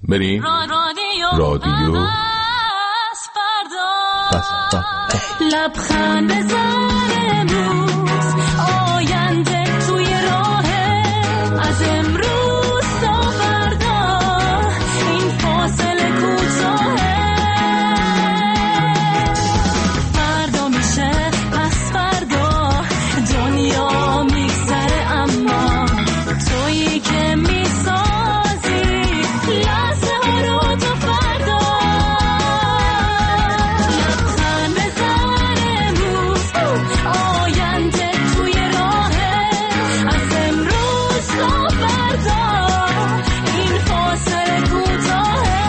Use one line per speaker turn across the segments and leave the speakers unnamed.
بریم رادیو
لبخند بزن امروز آینده توی راهه از امروز تا فردا این فاصله کوتاهه فردا میشه پس فردا دنیا میگذره اما تویی که میسازی لحظه ها رو تا فردا لبخند بزن امروز آینده توی راهه از امروز تا فردا این فاصله کوتاهه.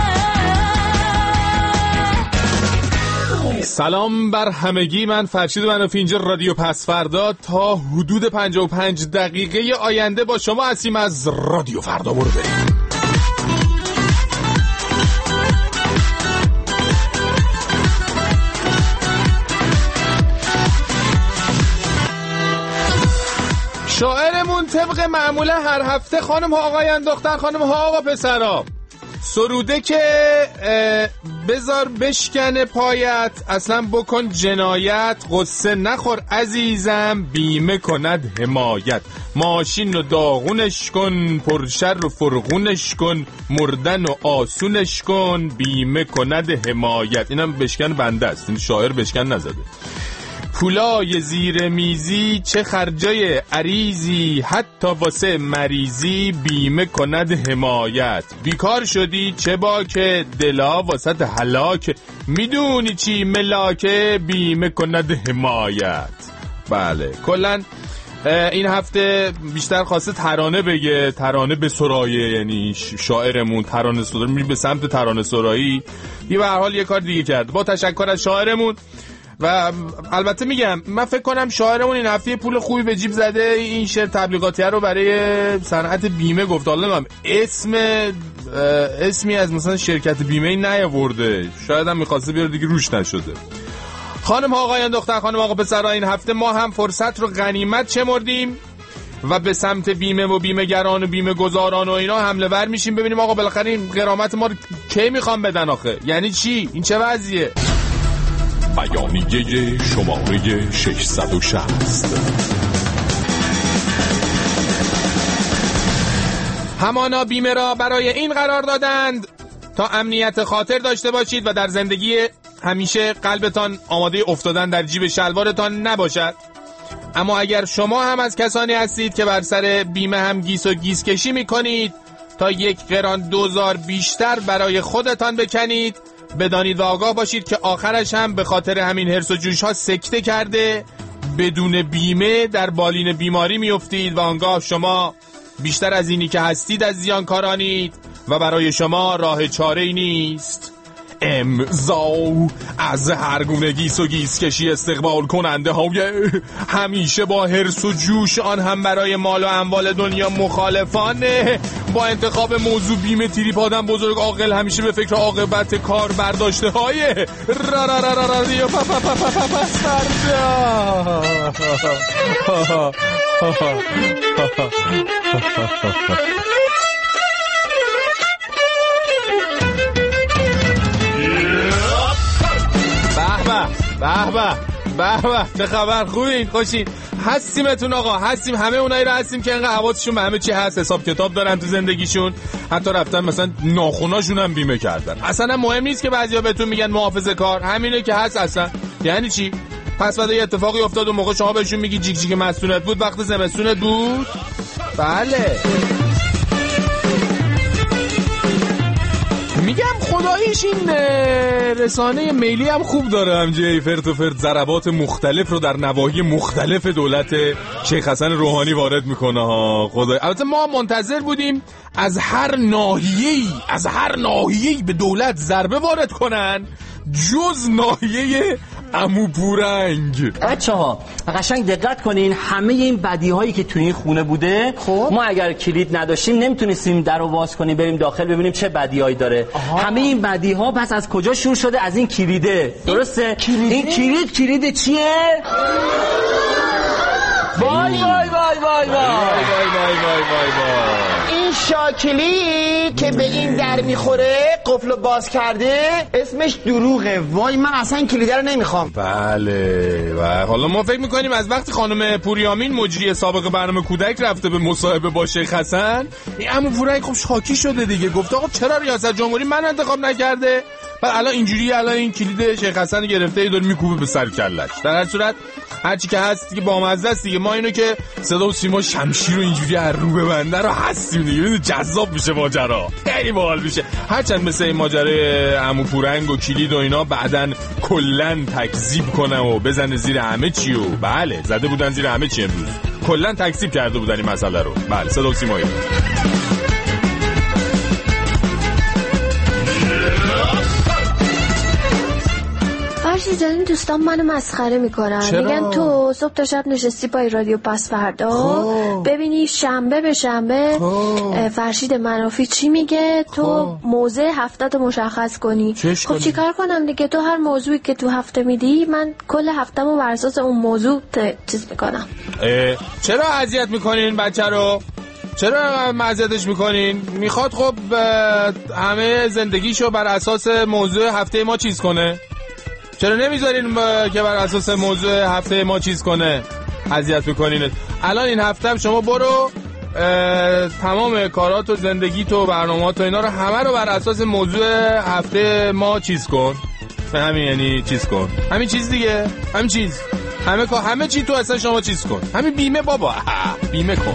سلام بر همگی، من فرشید منافی، اینجا رادیو پس فردا تا حدود 55 دقیقه آینده با شما هستیم. از رادیو فردا برو بریم. شاعرمون طبق معموله هر هفته خانم ها آقایان، دختر خانم ها آقا پسرا، سروده که بذار بشکنه پایت، اصلا بکن جنایت، قصه نخور عزیزم، بیمه کند حمایت، ماشین رو داغونش کن، پرشر رو فرغونش کن، مردن و آسونش کن، بیمه کند حمایت. اینم بشکن بنده است، این شاعر بشکن نزده. پولای زیر میزی چه خرجای عریضی، حتی واسه مریضی بیمه کند حمایت. بیکار شدی چه باکه، دلا واسط هلاک، میدونی چی ملاکه، بیمه کند حمایت. بله کلن این هفته بیشتر خواسته ترانه بگه، ترانه به سرایه، یعنی شاعرمون ترانه سرایی می به سمت ترانه سرایی. یه به هر حال یه کار دیگه کرد. با تشکر از شاعرمون. و البته میگم من فکر کنم شاعرمون این هفته پول خوبی به جیب زده، این شعر تبلیغاتی رو برای صنعت بیمه گفت. حالا نمیدونم اسمی از مثلا شرکت بیمه نیاورده، شاید هم می‌خواسته بیاره دیگه روش نشده. خانم ها آقایان، دختر خانم آقا پسرا، این هفته ما هم فرصت رو غنیمت شمردیم و به سمت بیمه و بیمه گران و بیمه گذاران و اینا حمله ور میشیم. ببینیم آقا بالاخره این غرامت ما رو کی میخوام بدن آخه؟ یعنی چی؟ این چه وضعیه؟ بیانیه شماره 660. همانا بیمه را برای این قرار دادند تا امنیت خاطر داشته باشید و در زندگی همیشه قلبتان آماده افتادن در جیب شلوارتان نباشد. اما اگر شما هم از کسانی هستید که بر سر بیمه هم گیس و گیس کشی میکنید تا یک قران دوزار بیشتر برای خودتان بکنید، بدانید و آگاه باشید که آخرش هم به خاطر همین هرس و جوش ها سکته کرده بدون بیمه در بالین بیماری میافتید و آنگاه شما بیشتر از اینی که هستید از زیانکارانید و برای شما راه چاره‌ای نیست. امضا از هر گونه گیس و گیس کشی استقبال کننده های همیشه با هرس و جوش، آن هم برای مال و اموال دنیا مخالفانه. با انتخاب موضوع بیمه تریپ آدم بزرگ عاقل همیشه به فکر عاقبت کار برداشته های رادیو به چه خبر، خوبین، خوشین، هستیمتون آقا، هستیم. همه اونایی رو هستیم که انقدر حواسشون به همه چی هست، حساب کتاب دارن تو زندگیشون، حتی رفتن مثلا ناخوناشون هم بیمه کردن. اصلا مهم نیست که بعضیا بهتون میگن محافظه کار، همینه که هست. اصلا یعنی چی؟ پس بعد یه اتفاقی افتاد و موقع شما بهشون میگی جیک جیک مسئولیت بود، وقت زمستونت بود. بله میگم خداییش این رسانه میلی هم خوب داره، همجه فرد و فرد ضربات مختلف رو در نواحی مختلف دولت شیخ حسن روحانی وارد میکنه ها. خدای البته ما منتظر بودیم از هر ناحیه‌ای به دولت ضربه وارد کنن جز ناحیه عمو پورنگ.
بچه‌ها قشنگ دقت کنین، همه این بدی‌هایی که توی این خونه بوده، خب ما اگر کلید نداشتیم نمیتونستیم درو باز کنیم بریم داخل ببینیم چه بدی‌هایی داره. همه این بدی‌ها پس از کجا شروع شده؟ از این کلیده. درسته؟ این کلید چیه؟ وای وای وای وای وای
این
شاکلی که به این در میخوره قفلو باز کرده اسمش دروغه. وای من اصلا کلیده رو نمیخوام.
بله و حالا ما فکر میکنیم از وقتی خانم پوریامین مجری سابق برنامه کودک رفته به مصاحبه با شیخ حسن، این عمو پورک خب شاکی شده دیگه، گفته آقا چرا ریاست جمهوری من انتخاب نکرده؟ بعد الان اینجوری الان این کلید شیخ حسن گرفته داره میکوبه به سر کلش. در هر صورت هرچی که هست دیگه بامزه است دیگه. ما اینو که صدا و سیما شمشیر رو اینجوری از رو ببنده رو هستیم دیگه، جذاب میشه ماجرا، خیلی باحال میشه. هرچند مثل این ماجرای عمو پورنگ و کلید و اینا بعدن کلن تکذیب کنه و بزنه زیر همه چی و بله زده بودن زیر همه چی، امروز کلن تکذیب کرده بودن این مسئله رو. بله صدا و سیما.
فرشی جان این دوستان منو مسخره میکنن. میگن تو صبح تا شب نشستی پای رادیو پس فردا ببینی شنبه به شنبه فرشید منافی چی میگه، تو موضع هفته مشخص کنی. خب چیکار کنم دیگه؟ تو هر موضوعی که تو هفته میدی من کل هفتهمو بر اساس اون موضوع چیز میکنم.
چرا اذیت میکنین بچه رو؟ چرا معذرتش میکنین؟ میخواد خب همه زندگیشو بر اساس موضوع هفته ما چیز کنه. چرا نمیذارین که بر اساس موضوع هفته ما چیز کنه؟ اذیت میکنین. الان این هفته شما برو تمام کارات و زندگیت و برنامه‌ات و اینا رو همه رو بر اساس موضوع هفته ما چیز کن. همین یعنی چیز کن. همین چیز دیگه. همین چیز. همه چی تو اصلا شما چیز کن. همین بیمه بابا. بیمه کن.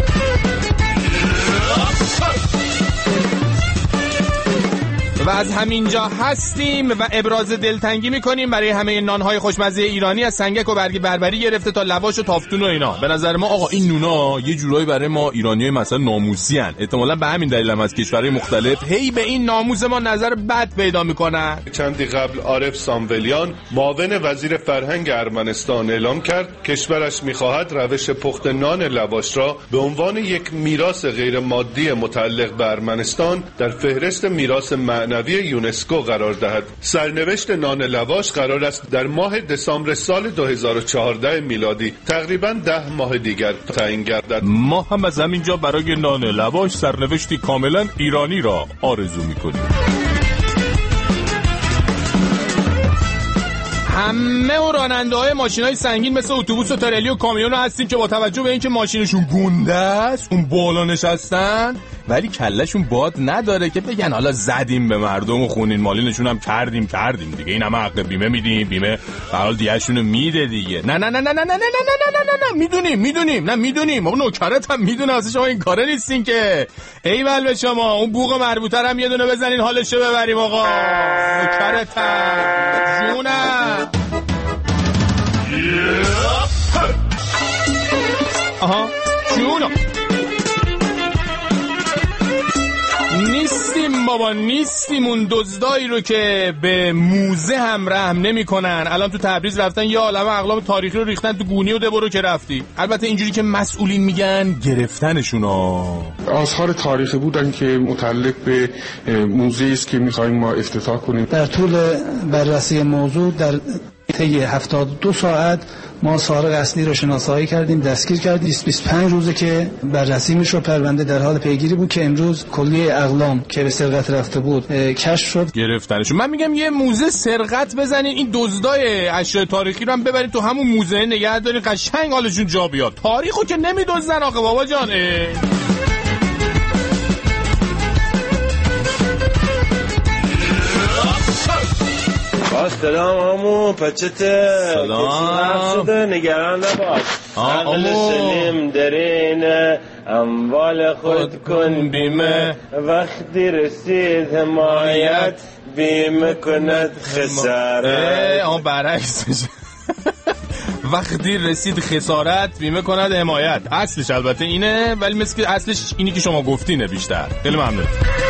و از همینجا هستیم و ابراز دلتنگی میکنیم برای همه نانهای خوشمزه ایرانی، از سنگک و برگ بربری گرفته تا لواش و تافتون و اینا. به نظر ما آقا این نونا یه جورایی برای ما ایرانیای مثلا ناموسی ان. احتمالاً به همین دلیل هم از کشورهای مختلف هی به این ناموس ما نظر بد پیدا میکنن.
چندی قبل عارف سامولیان معاون وزیر فرهنگ ارمنستان اعلام کرد کشورش میخواهد روش پخت نان لواش را به عنوان یک میراث غیر مادی متعلق به ارمنستان در فهرست میراث معنوی یونسکو قرار دهد. سرنوشت نان لواش قرار است در ماه دسامبر سال 2014 میلادی تقریباً 10 ماه دیگر تعیین گردد.
ما هم از همینجا برای نان لواش سرنوشتی کاملا ایرانی را آرزو میکنیم. همه و راننده‌های ماشین‌های سنگین مثل اتوبوس و ترلی و کامیون هستیم که با توجه به اینکه ماشینشون گنده است اون بالا نشستن ولی کلهشون باد نداره که بگن حالا زدیم به مردم و خونین مالینشون هم کردیم دیگه، این همه حق بیمه میدیم، بیمه به حال دیگه‌شونو میده دیگه. نه میدونیم اون نوکرت هم میدونه واسه شما این کاره نیستین که. ایول به شما، اون بوق مربوطه هم یه دونه بزنین حالشو ببریم آقا. نوکرت هم جونم. آها جونم. نیستیم بابا، نیستیم اون دزدایی رو که به موزه هم رحم نمی کنن. الان تو تبریز رفتن یه عالمه اقلام تاریخی رو ریختن تو گونی و دبرو که رفتی. البته اینجوری که مسئولین میگن گرفتنشون
آثار تاریخی بودن که متعلق به موزه است که میخوایم ما افتتاح کنیم.
در طول بررسی موضوع در طی 72 ساعت ما سارق اصلی رو شناسایی کردیم، دستگیر کردیم. 25 روزه که بررسی میشه، پرونده در حال پیگیری بود که امروز کلیه اقلام که به سرقت رفته بود کشف شد،
گرفتنشون. من میگم یه موزه سرقت بزنین، این دزدای اشیاء تاریخی رو هم ببرین تو همون موزه نگه دارین، قشنگ حالشون جا بیاد. تاریخو که نمیدزدن آقا بابا جان.
سلام عمو، پچته؟
سلام.
نگران نباش. عقل سلیم درین اموال خود کن بیمه، وقتی رسید حمایت بیمه کند خسارت.
برعکسش. وقتی رسید خسارت بیمه کند حمایت. اصلش البته اینه ولی مثل که اصلش اینی که شما گفتینه بیشتر. خیلی ممنون.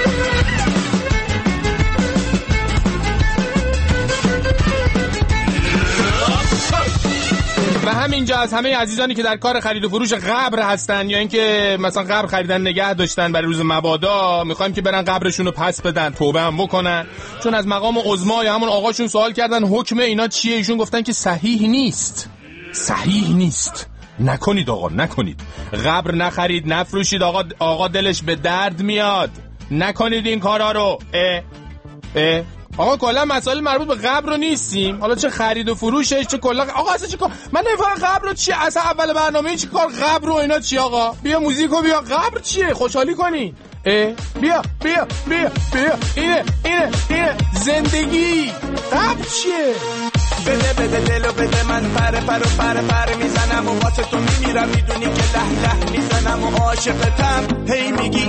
و همینجا از همه عزیزانی که در کار خرید و فروش قبر هستن یا اینکه مثلا قبر خریدن نگه داشتن برای روز مبادا، میخوایم که برن قبرشون رو پس بدن، توبه هم بکنن، چون از مقام عظما یا همون آقاشون سوال کردن حکم اینا چیه. ایشون گفتن که صحیح نیست. نکنید آقا، نکنید. قبر نخرید، نفروشید آقا دلش به درد میاد. نکنید این کارا رو. آقا کلا مسائل مربوط به قبر رو نیستیم. حالا چه خرید و فروشش، چه کلا آقا اصلا چه کار، من نمیفهمم قبر رو چیه اصلا. اول برنامه چی کار قبر رو اینا چی آقا؟ بیا موزیکو بیا. قبر چیه؟ خوشحالی کنی. بیا اینه زندگی. قبر چیه؟
بده دلو بده، من پر میزنم و واسه تو میمیرم، میدونی که له میزنم و عاشقتم. هی میگی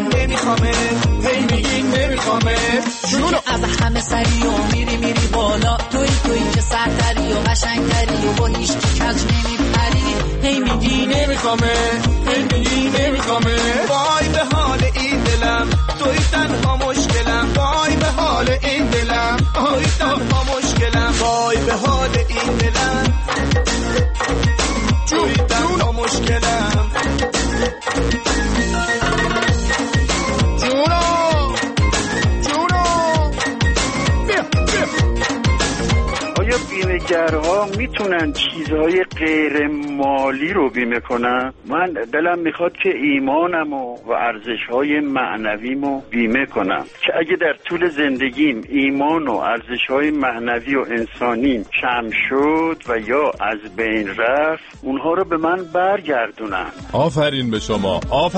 نمیخوامه
جونو از همه سری و میری بالا، توی که سرتری و قشنگتری و با هیچ کی کج نمیپری. هی میگی نمیخوامه
وای به حال این دلم، توی تنها مشکلم. وای به حال این دلم، توی تنها مشکلم. وای به حال این دلم، توی تنها مشکلم.
آیا بیمه‌گرها میتونن چیزهای غیر مالی رو بیمه کنن؟ من دلم میخواد که ایمانم و ارزشهای معنویمو بیمه کنم، که اگه در طول زندگیم ایمان و ارزشهای معنوی و انسانیم کم شد و یا از بین رفت، اونها رو به من برگردونن.
آفرین به شما.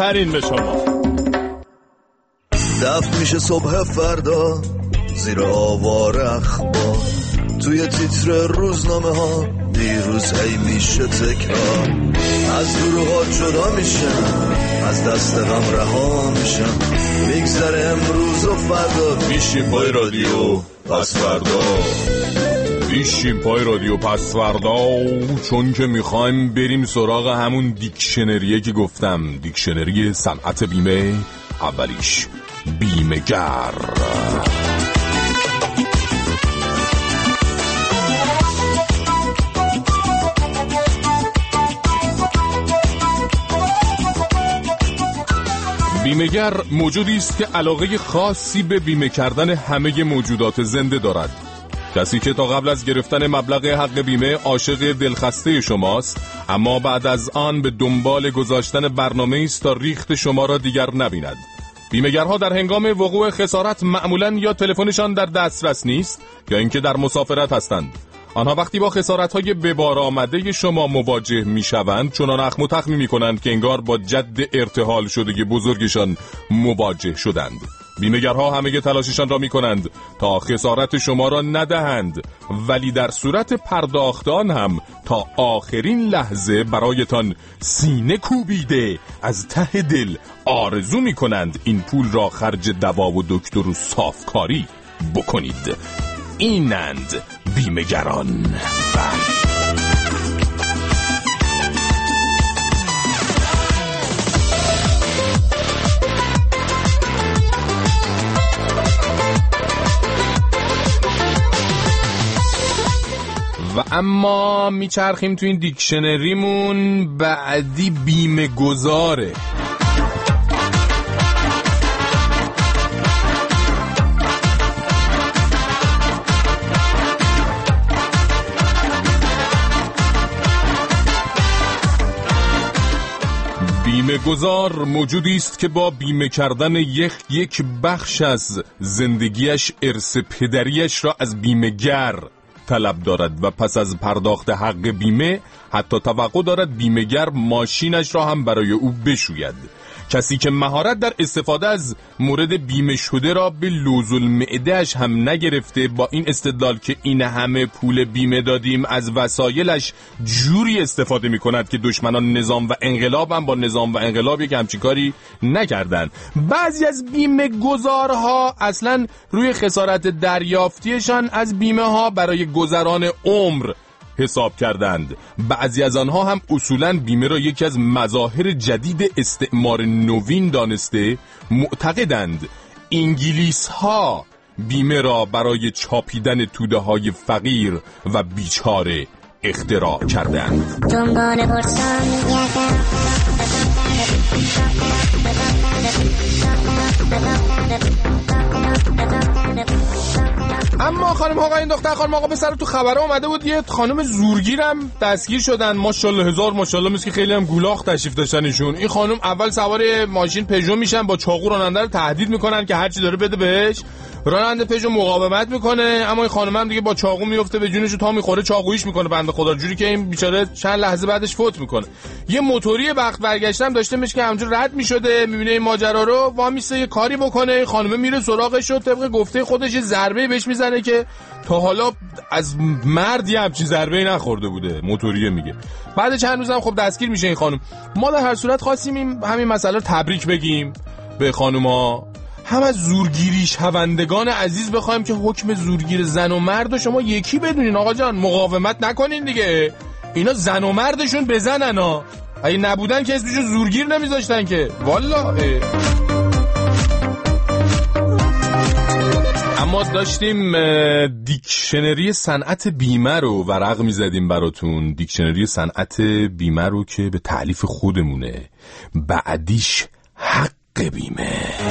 دفع میشه صبح فردا زیر آوار اخبار، توی تیتر روزنامه ها دیروز هی میشه تکرار. از دروغات جدا میشم، از دست غم رها میشم، میگذره امروز و فردا.
میشیم پای رادیو پس فردا، چون که میخوایم بریم سراغ همون دیکشنریه که گفتم، دیکشنری صنعت بیمه. اولیش بیمه‌گر. بیمه‌گر موجودی است که علاقه خاصی به بیمه کردن همه موجودات زنده دارد. کسی که تا قبل از گرفتن مبلغ حق بیمه عاشق دلخسته شماست، اما بعد از آن به دنبال گذاشتن برنامه است تا ریخت شما را دیگر نبیند. بیمه‌گرها در هنگام وقوع خسارت معمولاً یا تلفنشان در دسترس نیست یا اینکه در مسافرت هستند. آنها وقتی با خسارت‌های به بار آمده شما مواجه می‌شوند، چنان اخم و تخم می‌کنند که انگار با جد ارتحال شده بزرگشان مواجه شدند. بیمه‌گرها همه تلاششان را می‌کنند تا خسارت شما را ندهند، ولی در صورت پرداخت آن هم تا آخرین لحظه برایتان سینه کوبیده از ته دل آرزو می‌کنند این پول را خرج دوا و دکتر و صافکاری بکنید. اینند بیمه‌گران. و اما میچرخیم تو این دیکشنریمون. بعدی بیمه گذاره. بیمه گذار موجودی است که با بیمه کردن یک بخش از زندگیش ارث پدریش را از بیمه‌گر طلب دارد و پس از پرداخت حق بیمه حتی توقع دارد بیمه‌گر ماشینش را هم برای او بشوید. کسی که مهارت در استفاده از مورد بیمه شده را به لوز المعده‌اش هم نگرفته، با این استدلال که این همه پول بیمه دادیم از وسایلش جوری استفاده می کند که دشمنان نظام و انقلاب هم با نظام و انقلاب یک همچین کاری نکردن. بعضی از بیمه گذارها اصلا روی خسارت دریافتیشان از بیمه ها برای گذران عمر حساب کردند. بعضی از آنها هم اصولاً بیمه را یکی از مظاهر جدید استعمار نوین دانسته معتقدند انگلیس ها بیمه را برای چاپیدن توده های فقیر و بیچاره اختراع کردند. دنبال برسان میگردم، اما خانم آقایان دختر خانم آقا پسر تو خبرها اومده بود یه خانم زورگیرم دستگیر شدن. ماشاءالله هزار ماشاءالله، مثل که خیلی هم گولاخ تشریف داشتن ایشون. این خانم اول سوار ماشین پژو میشن، با چاقو راننده رو تهدید میکنن که هر چی داره بده بهش. راننده پژو مقاومت میکنه، اما این خانم هم دیگه با چاقو میفته به جونش و تا میخوره چاقویش میکنه بنده خدا، جوری که این بیچاره چند لحظه بعدش فوت میکنه. یه موتوری بخت برگشتم داشته میشه که همونجور رد میشده، میبینه این ماجرا رو، وامیسته یه کاری بکنه. خانم میره سراغش و طبق گفته خودش یه ضربه بهش میزنه که تا حالا از مردی همچین ضربه‌ای نخورده بوده. موتوریه میگه. بعد چند روزم خب دستگیر میشه این خانم. ما در هر صورت خواستیم همین مسئله رو تبریک بگیم به خانوما، هم از زورگیری شوندگان عزیز بخوایم که حکم زورگیر زن و مرد رو شما یکی بدونین. آقا جان مقاومت نکنین دیگه، اینا زن و مردشون بزنن ها، اگه نبودن که اسمشون زورگیر نمیذاشتن که والا. اما داشتیم دیکشنری صنعت بیمه رو ورق میزدیم براتون. دیکشنری صنعت بیمه رو که به تألیف خودمونه، بعدیش حق بیمه.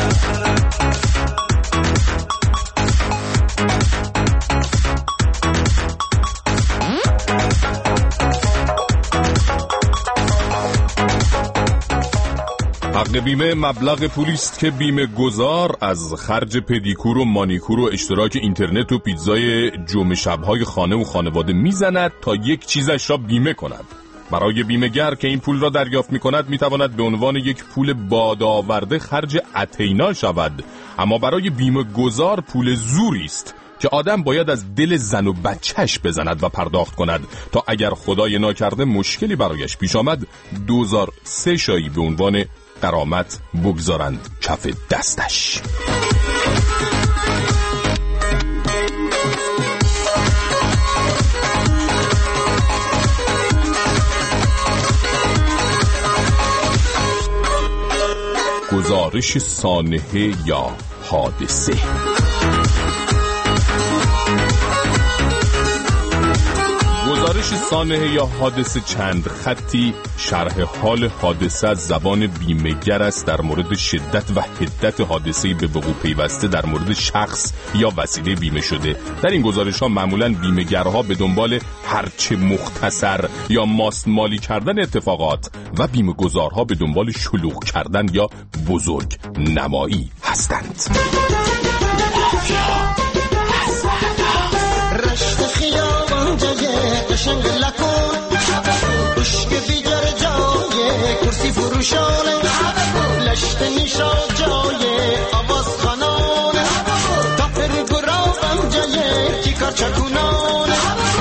حق بیمه مبلغ پولیست که بیمه گذار از خرج پدیکور و مانیکور و اشتراک اینترنت و پیتزای جمعه شب‌های خانه و خانواده میزند تا یک چیزش را بیمه کند. برای بیمه‌گر که این پول را دریافت می‌کند می‌تواند به عنوان یک پول بادآورده خرج اتینا شود، اما برای بیمه گذار پول زوری است که آدم باید از دل زن و بچهش بزند و پرداخت کند تا اگر خدای ناکرده مشکلی برایش پیش آمد 2003 شایی به عنوان غرامت بگذارند کف دستش. گزارش سانحه یا حادثه. گزارش سانحه یا حادثه چند خطی شرح حال حادثه از زبان بیمه‌گر است در مورد شدت و حدت حادثه‌ای به وقوع پیوسته در مورد شخص یا وسیله بیمه شده. در این گزارش‌ها معمولاً بیمه‌گرها به دنبال هرچه مختصر یا ماستمالی کردن اتفاقات و بیمه‌گذارها به دنبال شلوغ کردن یا بزرگ نمایی هستند. قشنگ لکن بشک بیجار جای کرسی فروشانه لشت نیشا جای آواز خانانه تافر گرابم جای کی کار چکونانه.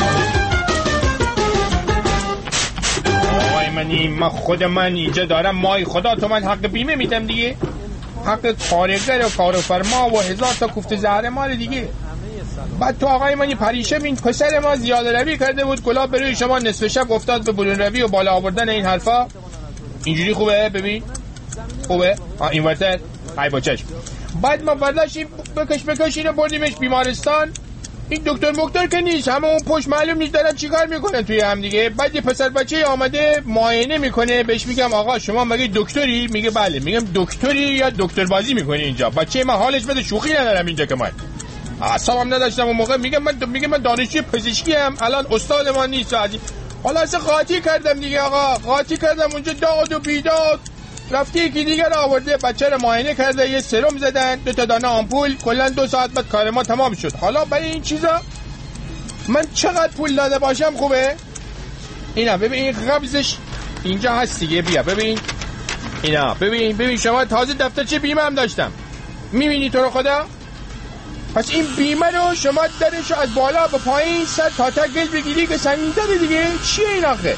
آقای منی من خود من اینجا دارم مای خدا تو من حق بیمه میدم دیگه، حق کارگر و کارفرما و هزار تا کوفت زهر مال دیگه. بعد تو آقای منی پریشه بین پسر ما زیاده روی کرده بود، گلاب بروی شما نصف شب افتاد به بلون روی و بالا آوردن این حرفا. اینجوری خوبه؟ ببین خوبه؟ این ورتر ای با چشم. بعد ما برداشتیم بکش اینو بردیمش بیمارستان. این دکتر که نیست، همه اون پشت معلوم نیست دارن چیکار میکنن توی هم دیگه. بعد یه پسر بچه آمده معاینه میکنه، بهش میگم آقا شما مگه دکتری؟ میگه بله. میگم دکتری یا دکتر بازی میکنی اینجا؟ بچه من حالش بده، شوخی ندارم اینجا که من اعصابم نداشتم اون موقع. میگم من دانشجوی پزشکی ام، الان استاد ما نیست. حالا اصلا قاطی کردم دیگه آقا، قاطی کردم اونجا داد و بیداد. رفتی یکی دیگه رو آورده بچه رو معاینه کرده، یه سرم زدن، 2 تا دانه آمپول، کلا 2 ساعت بعد کار ما تمام شد. حالا برای این چیزا من چقدر پول داده باشم خوبه؟ اینا ببین این قبضش اینجا هست دیگه، بیا ببین اینا، ببین شما تازه دفترچه بیمه هم داشتم، میبینی تو رو خدا؟ پس این بیمه رو شما درشو از بالا به پایین سر تا گل بگیری که سنگین داره دیگه. چیه این آخه؟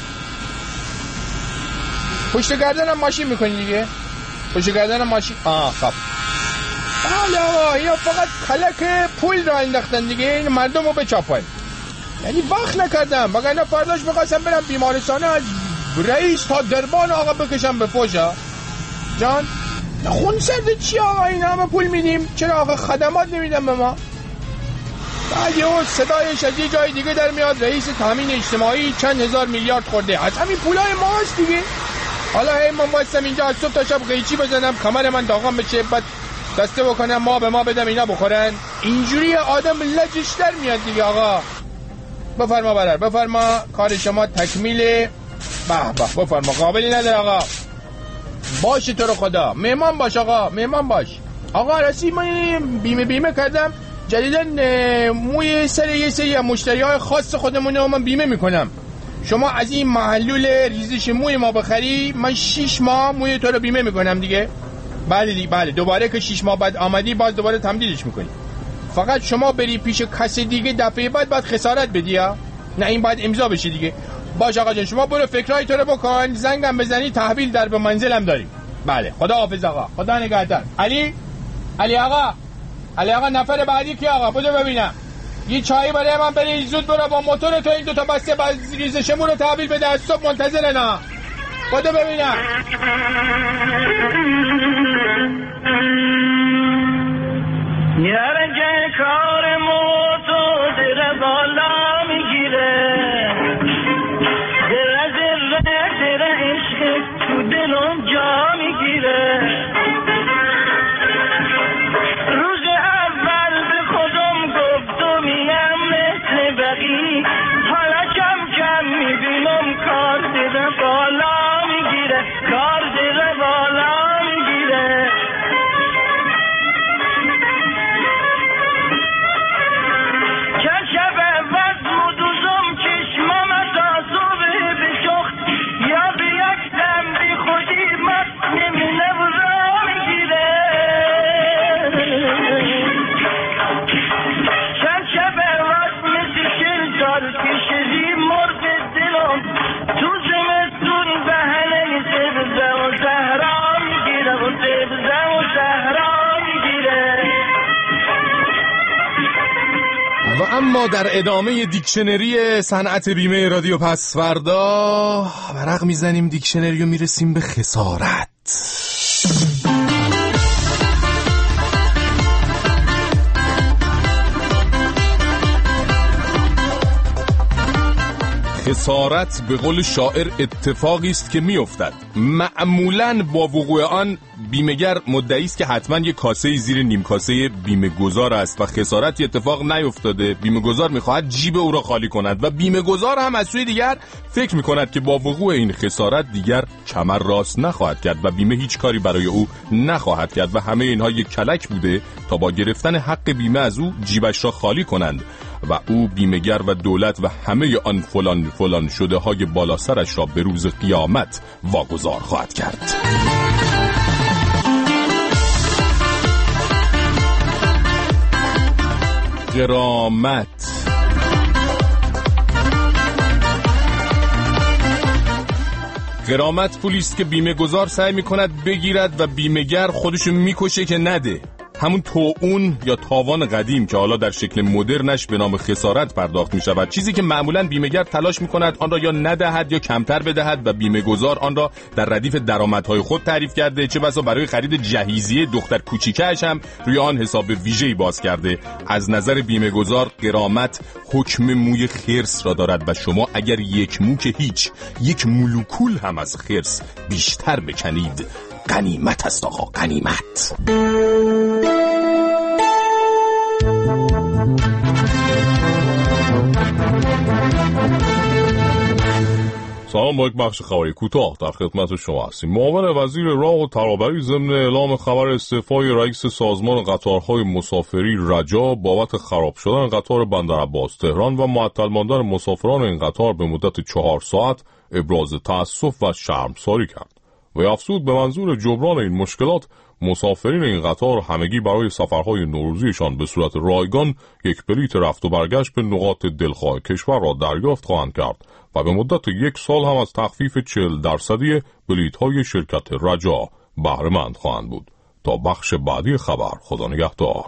پشت گردنم ماشین میکنی دیگه، پشت گردنم ماشین. خب بله آقا اینا فقط کلک پول را انداختن دیگه، این مردم رو بچاپن. یعنی وقت نکردم، وگرنه فرداش بخواستم برم بیمارستانه از رئیس تا دربان آقا بکشم به پوشا جان. خون سرده چی آقا؟ این همه پول میدیم چرا آقا خدمات نمیدن به ما؟ بعد یه صدایش از یه جای دیگه در میاد، رئیس تامین اجتماعی چند هزار میلیارد خورده، از همین پولای ماست دیگه. حالا من واسم اینجا از صبح تا شب قیچی بزنم، کمر من داغم بشه، بعد دسته بکنم ما به ما بدم اینا بخورن. اینجوری آدم لجش در میاد دیگه. آقا بفرما برر، بفرما، کار شما تکمیل. به به، بفرما، قابلی نداره آقا. باشه تو رو خدا، مهمان باش آقا، مهمان باش. آقا راستی من بیمه کردم جدیدن، موی سر یه سری مشتریای خاص خودمونه من بیمه میکنم. شما از این محلول ریزش موی ما بخری، من 6 ماه موی تو رو بیمه میکنم دیگه. بله دوباره که 6 ماه بعد آمدی باز دوباره تمدیدش میکنی. فقط شما بری پیش کسی دیگه دفعه بعد خسارت بدی ها. نه این باید امضا بشه دیگه. باش آقا جان، شما برو فکرای تو رو بکن، زنگم بزنی تحویل در به منزلم داریم. بله خدا حافظ آقا، خدا نگهدار. علی آقا نفر بعدی کی آقا؟ بده ببینم. یه چایی برای من بری، زود برو با موتور تو این 2 تا بسته ریزشمون رو تحویل بده. از صبح منتظرنا. بده ببینم.
یارنگه کار موتو در بالا میگیره، در عشق تو دلم جا میگیره. روز اول به خودم گفتمیم مثل بقی، حالا کم میبینم کار در بالا میگیره، کار در بالا میگیره.
و اما در ادامه دیکشنری صنعت بیمه رادیو پسوردا ورق میزنیم دیکشنری و میرسیم به خسارت. خسارت به قول شاعر اتفاقی است که میافتد. معمولاً با وقوع آن بیمه‌گر مدعی است که حتما یک کاسه زیر نیم کاسه بیمه‌گذار است و خسارتی اتفاق نیفتاده. بیمه‌گذار می‌خواهد جیب او را خالی کند و بیمه‌گذار هم از سوی دیگر فکر می‌کند که با وقوع این خسارت دیگر کمر راست نخواهد کرد و بیمه هیچ کاری برای او نخواهد کرد و همه اینها یک کلک بوده تا با گرفتن حق بیمه از او جیبش را خالی کنند و او بیمه‌گر و دولت و همه آن فلان شده های بالا سرش را به روز قیامت واگذار خواهد کرد. غرامت پولی است که بیمه گذار سعی می‌کند بگیرد و بیمه‌گر خودشو میکشه که نده. همون طاعون یا تاوان قدیم که حالا در شکل مدرنش به نام خسارت پرداخت می شود، چیزی که معمولاً بیمه‌گر تلاش می کند آن را یا ندهد یا کمتر بدهد و بیمه‌گذار آن را در ردیف درآمدهای خود تعریف کرده، چه بسا برای خرید جهیزیه دختر کوچیکش هم روی آن حساب ویژه‌ای باز کرده. از نظر بیمه‌گذار غرامت حکم موی خرس را دارد و شما اگر یک مو که هیچ، یک مولکول هم از خرس بیشتر بکنید غنیمت است آقا، غنیمت.
سلام، با یک بخش خبری کوتاه در خدمت شما هستیم. معاون وزیر راه و ترابری ضمن اعلام خبر استعفای رئیس سازمان قطارهای مسافری رجا بابت خراب شدن قطار بندرعباس تهران و معطل ماندن مسافران این قطار به مدت 4 ساعت ابراز تأسف و شرمساری کرد و افزود به منظور جبران این مشکلات مسافرین این قطار همگی برای سفرهای نوروزیشان به صورت رایگان یک بلیت رفت و برگشت به نقاط دلخواه کشور را دریافت خواهند کرد و به مدت 1 سال هم از تخفیف 40% بلیت‌های شرکت رجا بهره مند خواهند بود. تا بخش بعدی خبر، خدا نگهدار.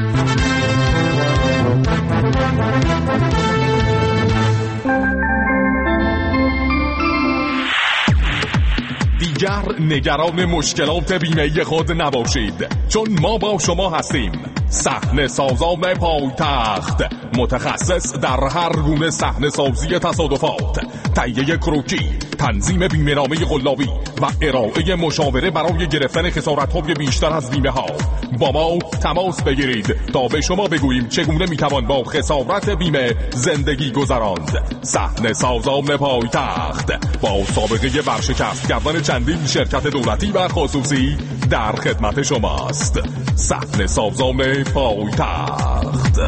دیگر نگران مشکلات بیمه خود نباشید، چون ما با شما هستیم. صحنه سازان پایتخت، متخصص در هر گونه صحنه سازی تصادفات، تهیه کروکی،
تنظیم بیمه‌نامه قلابی و ارائه مشاوره برای گرفتن خسارت‌های بیشتر از بیمه‌ها. با ما تماس بگیرید تا به شما بگوییم چگونه میتوان با خسارت بیمه زندگی گذراند. صحن سازان پایتخت با سابقه ورشکست کردن چندین شرکت دولتی و خصوصی در خدمت شماست. صحن سازان پایتخت.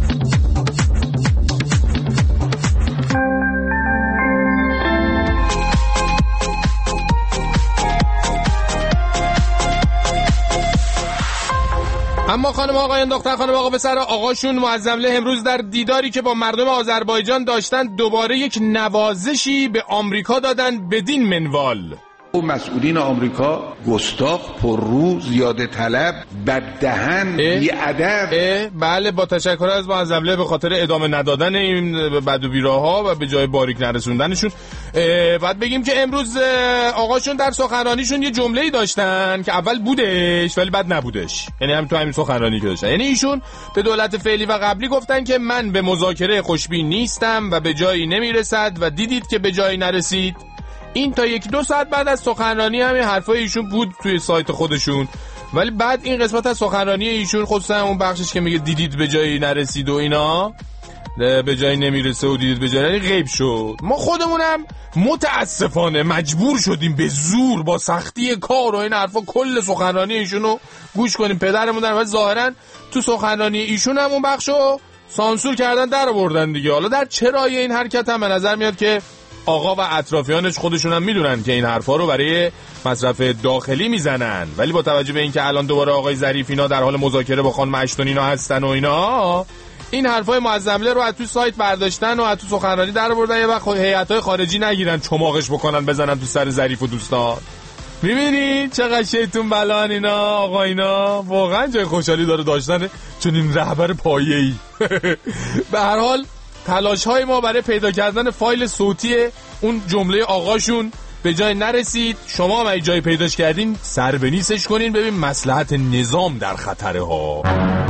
اما خانم آقایان دختر خانم آقا پسر آقاشون معظمله امروز در دیداری که با مردم آذربایجان داشتن دوباره یک نوازشی به آمریکا دادن بدین منوال.
او مسئولین آمریکا گستاخ، پررو، زیاده طلب، بددهن، بی‌ادب.
بله با تشکر از معظمله به خاطر ادامه ندادن این بد و بیراها و به جای باریک نرسوندنشون. بعد بگیم که امروز آقاشون در سخنرانیشون یه جمله‌ای داشتن که اول بودش ولی بعد نبودش، یعنی هم تو همین سخنرانی که داشتن، یعنی ایشون به دولت فعلی و قبلی گفتن که من به مذاکره خوشبین نیستم و به جایی نمیرسد و دیدید که به جایی نرسید. این تا 1-2 ساعت بعد از سخنرانی همین حرفای ایشون بود توی سایت خودشون، ولی بعد این قسمت از سخنرانی ایشون خصوصا اون بخشش که میگه دیدید به جایی نرسید و اینا، به جایی نمیرسه و دیدید به جایی غیب شد. ما خودمونم متاسفانه مجبور شدیم به زور با سختی کار و این حرفا کل سخنرانی ایشونو گوش کنیم. پدرمون در ظاهرا تو سخنرانی ایشون هم اون بخشو سانسور کردن، در آوردن دیگه. حالا در چرای این حرکت هم به نظر میاد که آقا و اطرافیانش خودشون هم میدونن که این حرفا رو برای مصرف داخلی میزنن، ولی با توجه به اینکه الان دوباره آقای ظریف اینا در حال مذاکره با خانم اشتون اینا هستن و اینا، این حرفای معظمله رو از تو سایت برداشتن و از تو سخنرانی در آوردن. یه وقت هیئت‌های خارجی نگیرن چماقش بکنن بزنن تو سر ظریف و دوستان. میبینید چقدر شیطون بلان اینا آقا، اینا واقعا جای خوشحالی داره داشتن چون این رهبر پایه‌ای. به هر حال تلاش‌های ما برای پیدا کردن فایل صوتی اون جمله آقاشون به جای نرسید. شما هم جای پیداش کردین سر به نیستش کنین، ببین مصلحت نظام در خطره ها.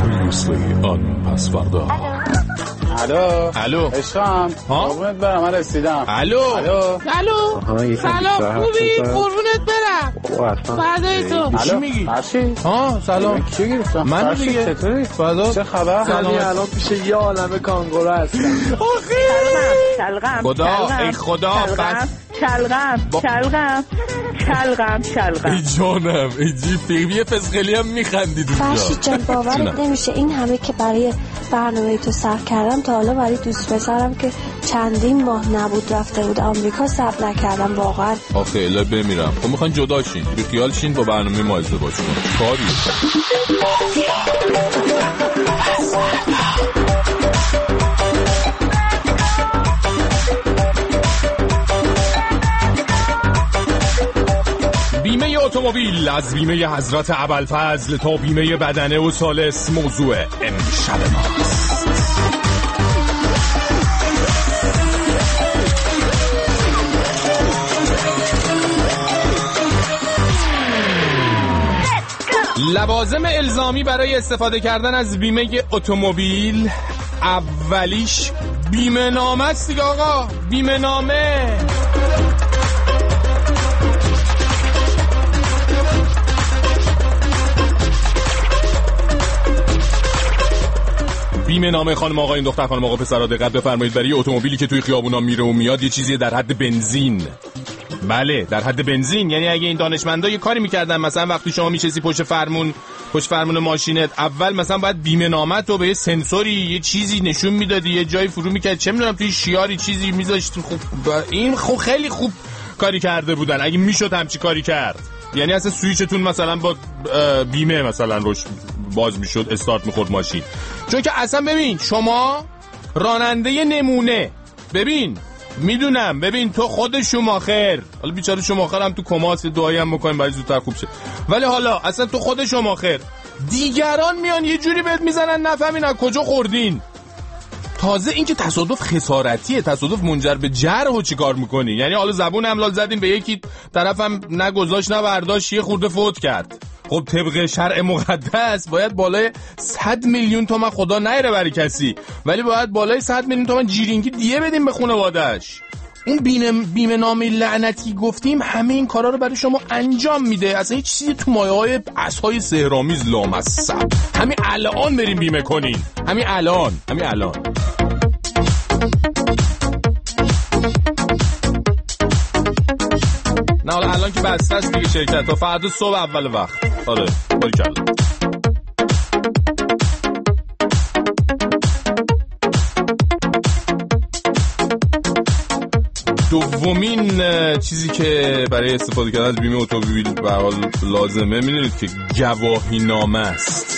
پس فردا.
الو عشقم، قربونت برم، من رسیدم.
الو سلام، خوبی؟ قربونت برم. فردای تو چی میگی؟ سلام
چی گرفتم؟
من دیگه
چطوری؟
فردا
چه خبر؟
سلام.
الان پیش یه عالمه کانگورو هستم.
شلغم خدا ای خدا
شلغم
ای جانم ای جیفی یه فسقلی هم میخندید اونجا.
فرشید جان باورت نمیشه این همه که برای برنامه تو صرف کردم تا حالا برای دوست پسرم که چندین ماه نبود رفته بود آمریکا صبر نکردم واقعا.
آخه الا بمیرم. خب میخواین جدا شین، بی خیال شین، با برنامه ما ازدواج کنید. کاری
بیمه اتومبیل از بیمه حضرت ابوالفضل تا بیمه بدنه و ثالث موضوع امشب ماست. لوازم الزامی برای استفاده کردن از بیمه اتومبیل، اولیش بیمه نامه است دیگه آقا، بیمه نامه. بیمه نامه خانم آقایان دختر خانم آقا پسرا دقت بفرمایید. برای اتومبیلی که توی خیابونا میره و میاد یه چیزی در حد بنزین. بله در حد بنزین، یعنی اگه این دانشمندا یه کاری میکردن مثلا وقتی شما میشستی پشت فرمون ماشینت، اول مثلا باید بیمه نامه تو به یه سنسوری یه چیزی نشون میدادی، یه جایی فرو میکرد، چه میدونم توی شیاری چیزی میذاشت. خب این خیلی خوب کاری کرده بودن اگه میشد همچی کاری کرد. یعنی اصلا سویچتون مثلا با بیمه مثلا روش باز میشد، استارت میخورد ماشین. چون که اصلا ببین شما راننده نمونه، ببین میدونم، ببین تو خود شماخر، حالا بیچاره شماخر هم تو کماس دعایی هم بکنیم برای زودتر خوب شه، ولی حالا اصلا تو خود شماخر، دیگران میان یه جوری بهت میزنن نفهمین از کجا خوردین. تازه این که تصادف خسارتیه، تصادف منجر به جرح و چی کار میکنی؟ یعنی حالا زبون املال زدیم به یکی، طرفم نگذاشت نه برداشت، یه خورده فوت کرد. خب طبق شرع مقدس باید بالای 100 میلیون تومان، خدا نیره برای کسی، ولی باید بالای 100 میلیون تومان جیرینگی دیه بدیم به خانواده‌اش. اون بیمه نامه لعنتی گفتیم همه این کارا رو برای شما انجام میده. اصلا هیچ چیزی تو مایه‌های اسهای سحرآمیز لامصب. همین الان بریم بیمه کنین. همین الان. نه حالا الان که بسته است دیگه شرکت ها، فردا صبح اول وقت. آره باریکلا. دومین چیزی که برای استفاده کردن از بیمه اتومبیل به حال لازمه میدونید که گواهی نامه است.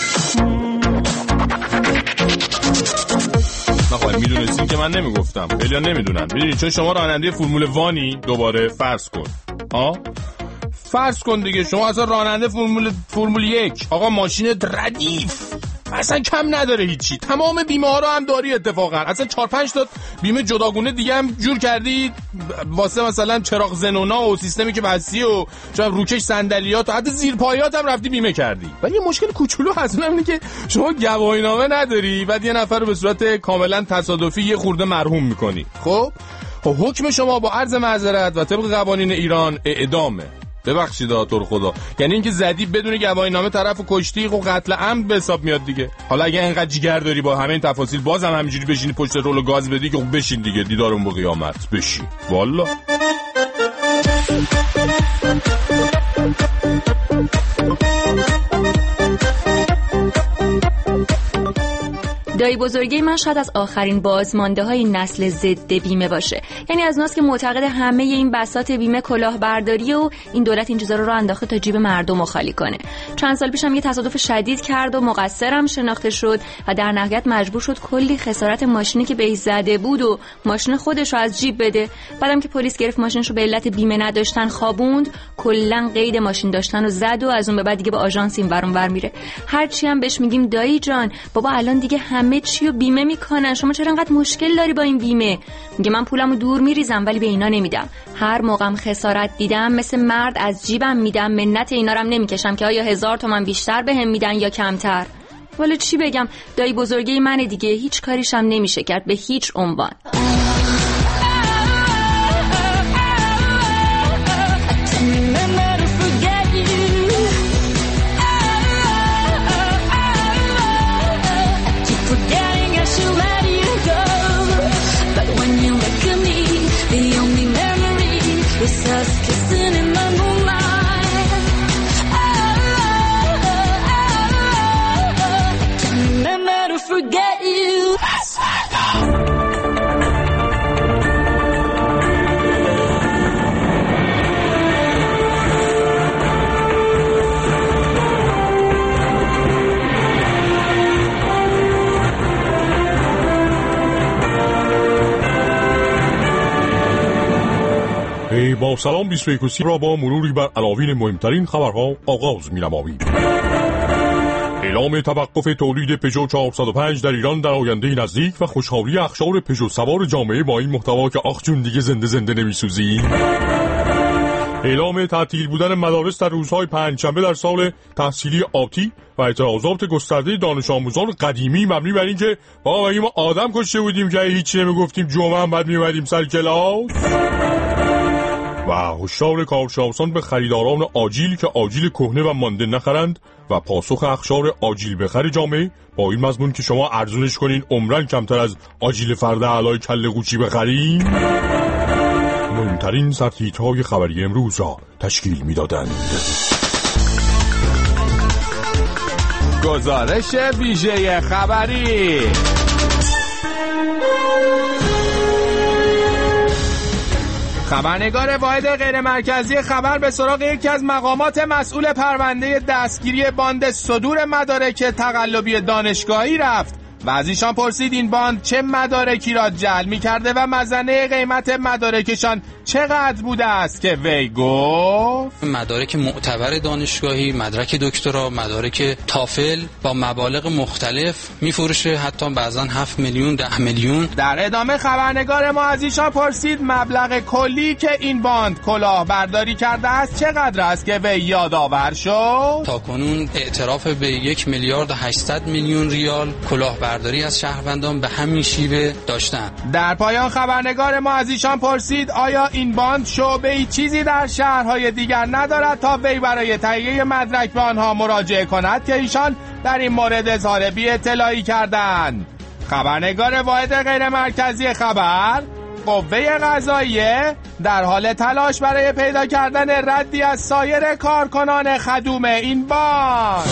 نخواهی میدونستین که من نمیگفتم، خیلی ها نمیدونن. میدونید چون شما راننده فرمول وانی، دوباره فرض کن دیگه شما اصلا راننده فرمول 1 آقا، ماشین ردیف اصلا کم نداره هیچی، تمام بیمه ها رو هم داری اتفاقا، اصلا 4-5 تا بیمه جداگونه دیگه هم جور کردی واسه مثلا چراغ زنونا و سیستمی که بسی و چون روکش صندلیات و حتی زیر پایات هم رفتی بیمه کردی. ولی یه مشکل کوچولو هست، اونم اینه که شما گواهینامه نداری، بعد یه نفر رو به صورت کاملا تصادفی یه خورده مرحوم میکنی. خب حکم شما با عرض معذرت و طبق قوانین ایران اعدامه. ببخشید تو رو خدا، یعنی اینکه زدی بدون گواهینامه طرفو کشتی، خب قتل عمد به حساب میاد دیگه. حالا اگه اینقدر جیگر داری با همین تفاصیل بازم همینجوری بشینی پشت رول گاز بدی که خب بشین دیگه، دیدارم با قیامت بشی والا.
دایی بزرگی من شاید از آخرین بازمانده های نسل ضد بیمه باشه. یعنی از ناس که معتقد همه این بساط بیمه کلاهبرداریه و این دولت این چیزا رو انداخته تا جیب مردم رو خالی کنه. چند سال پیشم یه تصادف شدید کرد و مقصرم شناخته شد و در نهایت مجبور شد کلی خسارت ماشینی که بهش زده بود و ماشین خودش رو از جیب بده. بعدم که پلیس گرفت ماشینش رو به علت بیمه نداشتن خوابوند، کلا قید ماشین داشتن رو زد و از اون به بعد دیگه به آژانس این ور اون ور میره. هرچی هم بهش میگیم دایی جان بابا الان دیگه همه چی رو بیمه میکنن، شما چرا انقدر مشکل داری با این بیمه؟ میگه من پولمو دور میریزم ولی به اینا نمیدم. هر موقعم خسارت دیدم مثل مرد از جیبم میدم، منت اینا رو هم نمیکشم که آیا 1000 تومان بیشتر بهم میدن یا کمتر. والا چی بگم، دایی بزرگی منه دیگه، هیچ کاریشم نمیشه کرد به هیچ عنوان.
با سلام 21 را با مروری بر عناوین مهمترین خبرها آغاز می‌نماییم. اعلام توقف تولید پژو 405 در ایران در آینده نزدیک و خوشحالی اخشار پژو سوار جامعه با این محتوا که آخ جون دیگه زنده نمی‌سوزی. اعلام تعطیل بودن مدارس در روزهای پنجشنبه در سال تحصیلی آتی و اعتراضات گسترده دانش آموزان قدیمی مبنی بر اینکه ما آدم کشته بودیم که هیچ نمیگفتیم، جمعه هم بعد میومدیم سر کلاس. و هشدار کارشناسان به خریداران آجیل که آجیل کهنه و مانده نخرند و پاسخ اخشار آجیل بخر جامعه با این مضمون که شما ارزونش کنین عمرن کمتر از آجیل فرده علای کله قوچی بخرین. مهمترین سرتیترهای خبری امروز را تشکیل می‌دادند.
گزارش ویژه خبری. خبرنگار واحد غیر مرکزی خبر به سراغ یکی از مقامات مسئول پرونده دستگیری باند صدور مدارک تقلبی دانشگاهی رفت و از ایشان پرسید این باند چه مدارکی را جعل می کرده و مزنه قیمت مدارکشان چقدر بوده است که وی گفت
مدارک معتبر دانشگاهی، مدرک دکترا، مدارک تافل با مبالغ مختلف میفروشه، حتی بعضا 7 میلیون 10 میلیون.
در ادامه خبرنگار ما از ایشان پرسید مبلغ کلی که این باند کلاهبرداری کرده است چقدر است که وی یادآور شد.
تاکنون اعتراف به 1 میلیارد و 800 میلیون ریال کلاهبرداری از شهروندان به همین شیوه داشتند.
در پایان خبرنگار ما از ایشان پرسید آیا این باند شعبه‌ای چیزی در شهرهای دیگر ندارد تا وی برای تهیه مدرک به آنها مراجعه کند که ایشان در این مورد اظهار بی اطلاعی کردند. خبرنگار واحد غیر مرکزی خبر قوه قضاییه در حال تلاش برای پیدا کردن ردی از سایر کارکنان خدوم این باند.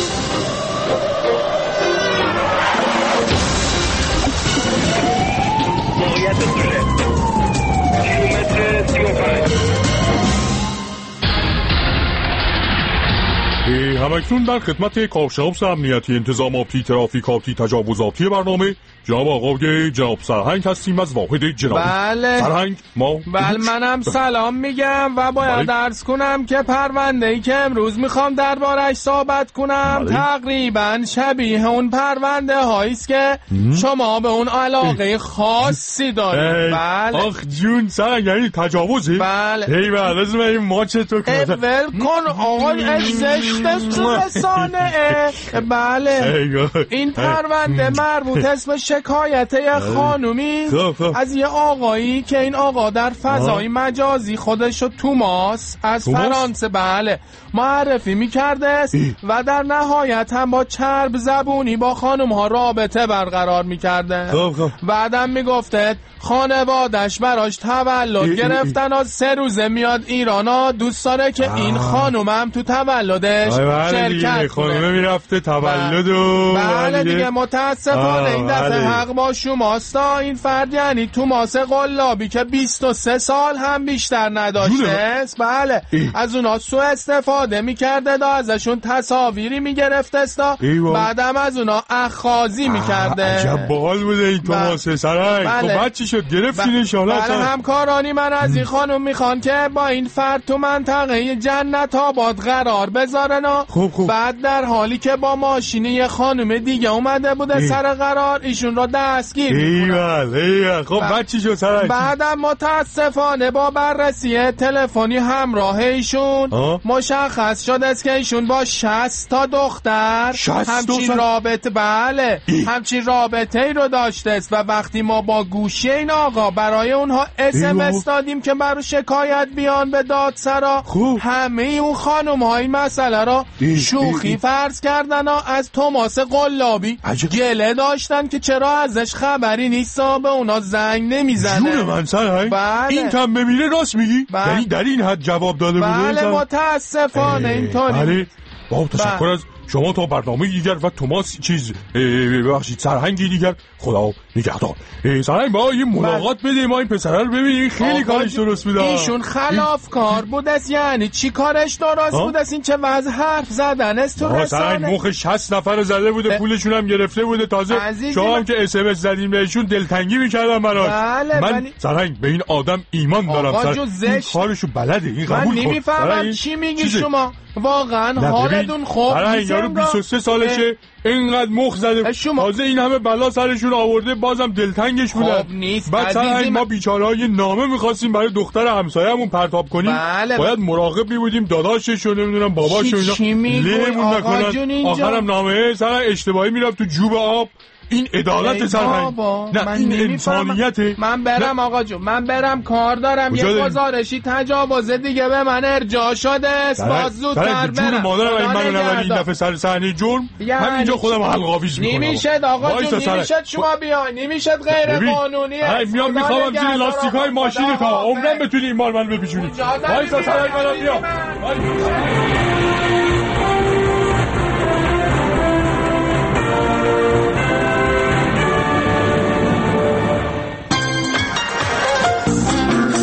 همکنون در خدمت کارشناس امنیتی انتظاماتی ترافیکاتی تجاوزاتی برنامه جناب آقای جناب سرهنگ هستیم از واحد جنابی.
بله
سرهنگ ما
منم سلام میگم و باید عرض کنم که پرونده‌ای که امروز میخوام دربارش صحبت کنم تقریبا شبیه اون پرونده هاییست که شما به اون علاقه خاصی دارید. بله
آخ جون سرهنگ یعنی تجاوزی؟
بله
هی بله لازم این ماچ تو کنم
ول کن آقای ازشت تو رسانه. بله این پرونده مربوط اسم شکایت یه خانومی از یه آقایی که این آقا در فضای مجازی خودشو توماس از فرانسه بله معرفی میکرده و در نهایت هم با چرب زبونی با خانم ها رابطه برقرار میکرده. بعدم میگفته خانوادش براش تولد گرفتن و 3 روزه میاد ایرانا دوست داره که این خانم هم تو تولدش شرکت
خانومه میرفته تولد و
بله دیگه متاسفانه این دفعه حق با شماستا. این فرد یعنی توماس قلابی که 23 سال هم بیشتر نداشته بله از اونا سوء استفاده میکرده دا ازشون تصاویری میگرفته استا بعدم از اونا اخاذی میکرده.
عجب باحال بوده این توماس سرنگ. خب بعد چی شد گرفتینش حالا؟
بله همکارانی من از این خانم میخوان که با این فرد تو منطقه جنت آباد قرار بذارن و بعد در حالی که با ماشینی یه خانم دیگه اومده بوده سر قرار ایشون رو دستگیر
میکنن. خب بعد چی شد سرنگ؟
بعدم متاسفانه با بررسی تلفنی همراه ایشون مشخص شده است که ایشون با 60 تا دختر همچین رابطه بله همچین رابطه ای رو داشته است و وقتی ما با گوشی این آقا برای اونها SMS دادیم که برای شکایت بیان به دادسرا همه اون خانم های مسئله را شوخی فرض کردن و از توماس قلابی گله داشتن که چرا ازش خبری نیست و به اونا زنگ نمیزنه.
جون من سرهنگ این تم بمیره راست میگی؟ یعنی در این حد جواب داده بوده؟
بله متاسفانه اینطوری.
بله با تشکر از شما تا برنامه دیگر و توماس چیز ببخشید سرهنگی دیگر خدا نگهدار. سرهنگ با یه ملاقات بده ما این پسره رو ببینیم خیلی کارش درست بوده.
ایشون خلاف کار بود است یعنی چی کارش درست بود است؟ این چه وضع حرف زدن است تو رسانه؟
سرهنگ مخ 60 نفر زده بوده پولشون هم گرفته بوده تازه شما هم که SMS زدیم بهشون دلتنگی میکردن براش. من سرهنگ به این آدم ایمان دارم این کارشو بلده این قبول کن.
من نمیفهمم چی میگی شما واقعا حالتون خوب نیست.
یارو 23 سالشه اینقدر مخ زده تازه این همه بلا سرشون آورده بازم دلتنگش بودن. بعد سرهنگ ما بیچاره‌ها یه نامه می‌خواستیم برای دختر همسایه‌مون پرتاب کنیم باید مراقب می‌بودیم داداشش و نمیدونم باباش و اینا لیمون نکنن آخرم نامه سرهنگ اشتباهی میرفت تو جوب آب. این عدالت سرهنگ نه این انسانیته.
من برم آقا جون من برم کار دارم یه گزارشی تجاوز دیگه به من ارجاع شده است باز زودتر برم.
مادرم این منو نبری این دفعه سر صحنه جرم همینجا خودم حلق‌آویز میکنم.
نمیشد آقا جون نمیشد شما بیاین نمیشد غیر قانونیه.
میام میخوام زیر لاستیکای ماشین تا عمرم بتونی این مال منو بپیچونی. وایسا سرهنگ منو بیا.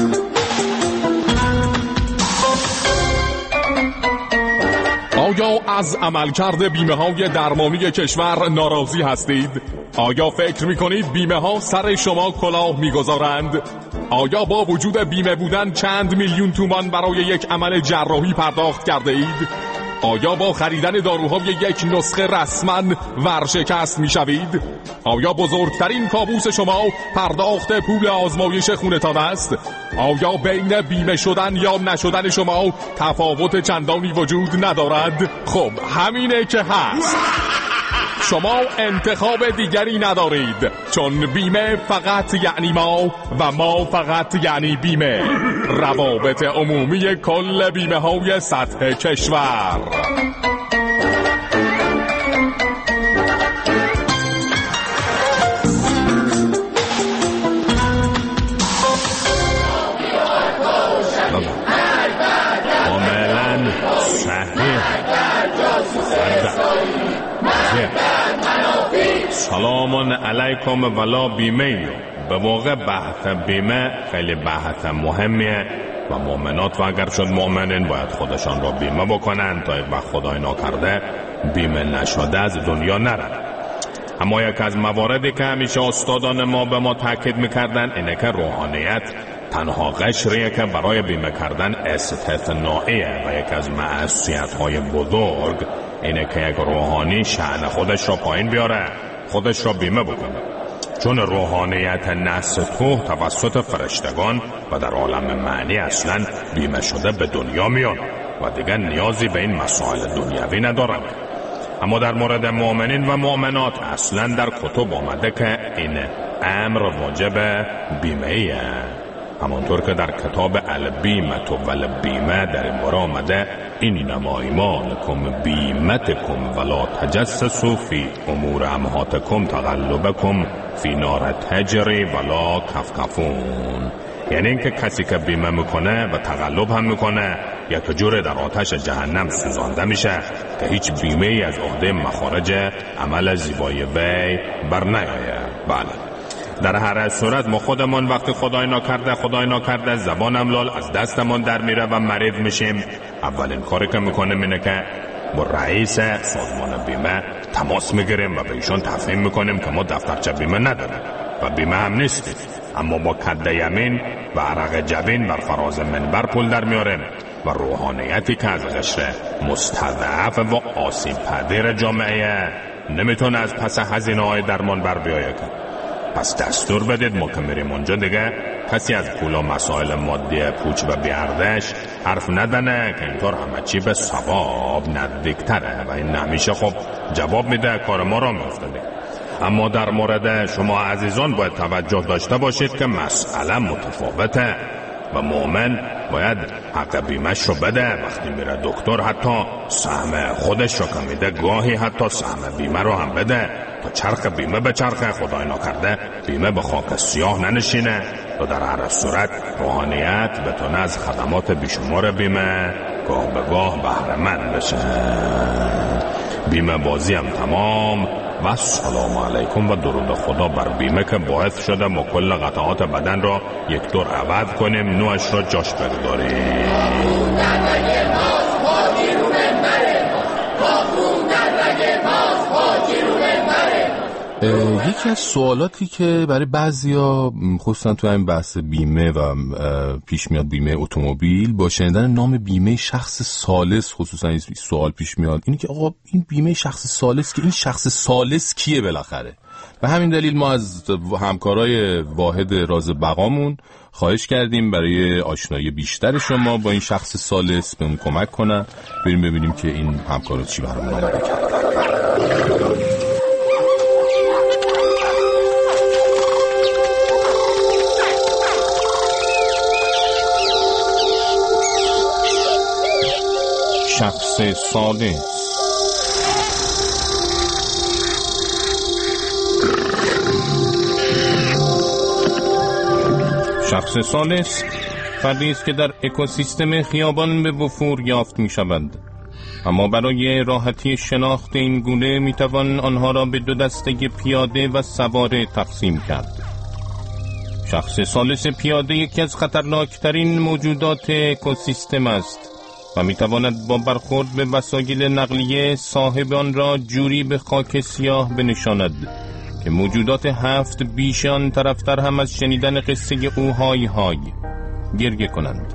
آیا
از عملکرد بیمه‌های درمانی کشور ناراضی هستید؟ آیا فکر می‌کنید بیمه‌ها سر شما کلاه می‌گذارند؟ آیا با وجود بیمه بودن چند میلیون تومان برای یک عمل جراحی پرداخت کرده اید؟ آیا با خریدن داروهای یک نسخه رسما ورشکست میشوید؟ آیا بزرگترین کابوس شما پرداخت پول آزمایش خونتان است؟ آیا بین بیمه شدن یا نشدن شما تفاوت چندانی وجود ندارد؟ خب همینه که هست. شما انتخاب دیگری ندارید، چون بیمه فقط یعنی ما و ما فقط یعنی بیمه. روابط عمومی کل بیمه های سطح کشور. کاملا صحیح. سلام علیکم ولا بیمه. به واقع بحث بیمه خیلی بحث مهمیه و مؤمنات و اگر شد مؤمنین باید خودشان را بیمه بکنن تا یک وقت خدای ناکرده بیمه نشده از دنیا نرن. اما یک از مواردی که همیشه استادان ما به ما تاکید میکردن اینه که روحانیت تنها قشریه که برای بیمه کردن استثنائیه و یک از معصیت‌های بزرگ اینه که یک روحانی شأن خودش را پایین بیاره، خودش را بیمه بکنه، چون روحانیت نستوه توسط فرشتگان و در عالم معنی اصلا بیمه شده به دنیا میان و دیگر نیازی به این مسائل دنیوی ندارن. اما در مورد مؤمنین و مؤمنات اصلا در کتب آمده که این امر واجب بیمه ایه. همانطور که در کتاب البیمة و البیمه در این باره آمده اینما ایمانکم بیمتکم ولا تجسسوا فی امور امهاتکم تقلبکم فی نار تجری ولا کفکفون. یعنی اینکه کسی که بیمه میکنه و تقلب هم میکنه یک جور در آتش جهنم سوزانده میشه که هیچ بیمه ای از عهده مخارج عمل زیبای وی بر نیایه. بله، در هر صورت ما خودمون وقتی خدای ناکرده زبان املال از دستمون در میره و مریض میشیم، اولین کاری که میکنیم اینه که با رئیس سازمان بیمه تماس میگیریم و به ایشون تفهیم میکنیم که ما دفترچه بیمه نداریم و بیمه هم نیستیم، اما با کد یمین و عرق جبین بر فراز منبر پول در میاریم و روحانیتی که از قشر مستضعف و آسیب پذیر جامعه نمیتونه از پس هزینه های درمان بر بیایه. پس دستور بدید ما که میریم اونجا دیگه کسی از پول و مسائل مادی پوچ و بیاردش حرف ندنه که اینطور همه چی به ثواب نزدیکتره و این همیشه خب جواب میده، کار ما را میافتاده. اما در مورد شما عزیزان باید توجه داشته باشید که مسئله متفاوته و مؤمن باید حق بیمه‌ش رو بده. وقتی میره دکتر حتی سهم خودش رو که میده گاهی حتی سهم بیمه رو هم بده تا چرخ بیمه به چرخ خدای ناکرده بیمه به خاک سیاه ننشینه و در هر صورت روحانیت بتونه از خدمات بیشمار بیمه گاه به گاه بهره مند بشه. بیمه بازی هم تمام و سلام علیکم و درود خدا بر بیمه که باعث شده ما کل قطعات بدن را یک دور عوض کنیم، نوعش را جاش بگذاریم.
یکی از سوالاتی که برای بعضیا خصوصا تو این بحث بیمه و پیش میاد بیمه اتومبیل با شنیدن نام بیمه شخص ثالث خصوصا این سوال پیش میاد، اینه که آقا این بیمه شخص ثالث که این شخص ثالث کیه بالاخره؟ به همین دلیل ما از همکارای واحد راز بقامون خواهش کردیم برای آشنایی بیشتر شما با این شخص ثالث بهمون کمک کنن، بریم ببینیم که این همکارا چی برامون آماده کردن. شخص ثالث. شخص ثالث فردی است که در اکوسیستم خیابان به وفور یافت می شود، اما برای راحتی شناخت این گونه می توان آنها را به دو دسته پیاده و سواره تقسیم کرد. شخص ثالث پیاده یکی از خطرناکترین موجودات اکوسیستم است،
و میتواند با برخورد به وسایل نقلیه صاحب آن را جوری به خاک سیاه بنشاند که موجودات 7 بیشان طرفتر هم از شنیدن قصه او های گریه کنند.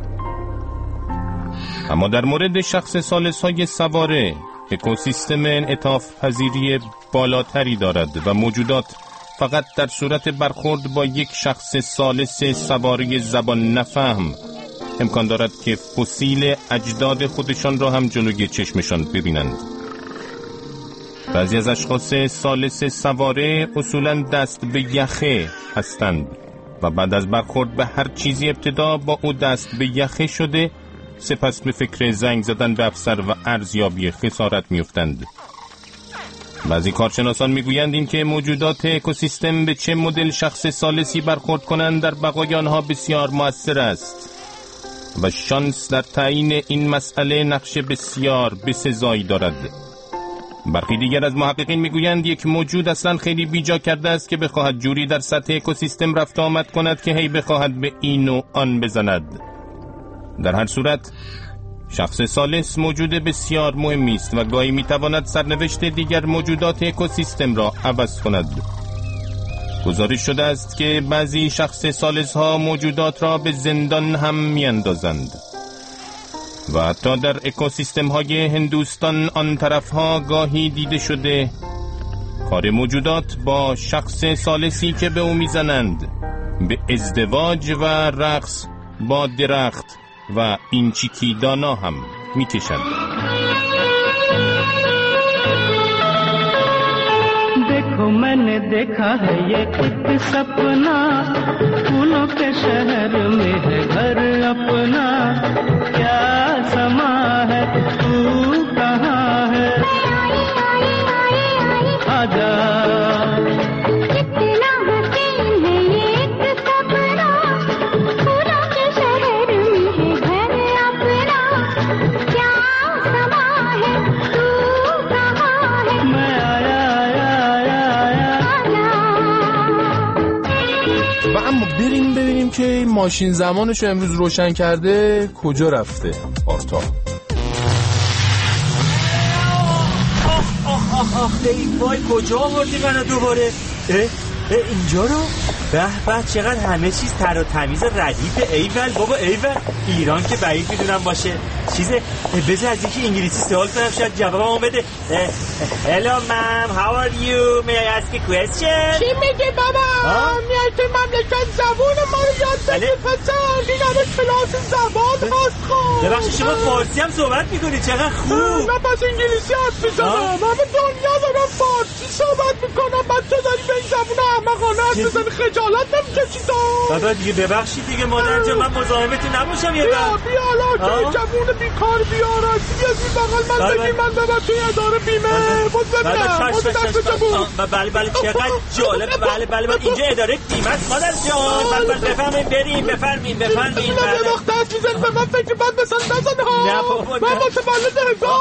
اما در مورد شخص ثالث های سواره، اکوسیستم انعطاف پذیری بالاتری دارد و موجودات فقط در صورت برخورد با یک شخص ثالث سواره زبان نفهم امکان دارد که فسیل اجداد خودشان را هم جلوی چشمشان ببینند. بعضی از اشخاص ثالث سواره اصولاً دست به یخه هستند و بعد از برخورد به هر چیزی ابتدا با او دست به یخه شده، سپس به فکر زنگ زدن به افسر و ارزیابی خسارت می‌افتند. بعضی کارشناسان میگویند این که موجودات اکوسیستم به چه مدل شخص ثالثی برخورد کنند در بقای آنها بسیار مؤثر است و شانس در تعیین این مسئله نقش بسیار بسزایی دارد. برخی دیگر از محققین میگویند یک موجود اصلا خیلی بیجا کرده است که بخواهد جوری در سطح اکوسیستم رفت آمد کند که هی بخواهد به این و آن بزند. در هر صورت شخص ثالث موجود بسیار مهمی است و گاهی میتواند سرنوشت دیگر موجودات اکوسیستم را عوض کند. گزارش شده است که بعضی شخص ثالث ها موجودات را به زندان هم میاندازند و حتی در اکوسیستم های هندوستان آن طرف ها گاهی دیده شده کار موجودات با شخص ثالثی که به او میزنند به ازدواج و رقص با درخت و اینچیکی دانا هم میکشند.
देखो मैंने देखा है ये एक सपना, फूलों के शहर में है घर अपना, क्या समा है तू कहाँ है, आजा कितना हसीन है ये एक सपना, फूलों के शहर में है घर अपना, क्या समा है तू कहाँ है, मैं आया
و اما بریم ببینیم که این ماشین زمانشو امروز روشن کرده کجا رفته. آرتا
وای کجا آوردی منو دوباره؟ اینجا رو؟ به چقدر همه چیز تر و تمیز ردیف. ایول بابا ایول، ایران که بعید میدونم باشه. چیزه بذار از یکی انگلیسی سوال کنم شاید جوابمو بده. Hello ma'am, how are you? May I ask a question?
چی میگه بابا؟ میای تو مملکت زبون ما رو یاد بدی پسر. این همه کلاس زبان هست خب.
ببخشید شما فارسی هم صحبت میکنی؟ چقدر خوب.
نه پس انگلیسی حرف میزنم. همه دنیا دارم فارسی صحبت میکنم. بعد تو داری به این زبون احمقانه حرف میزنی. خجالت نمیکشی تو؟
بابا دیگه ببخشید دیگه مادر جان، من مزاحمتون نباشم یه بار.
بیا الان که جوون بیکار بیارستی از این بغل من بگی من ببر توی اداره بیمه.
بله چقدر جالب. بله من اینجا اداره بیمه است مادر جان. بفرمایید بریم بفرمایید.
دختر چیزن به من فکر بد بسن نزن ها. من متولد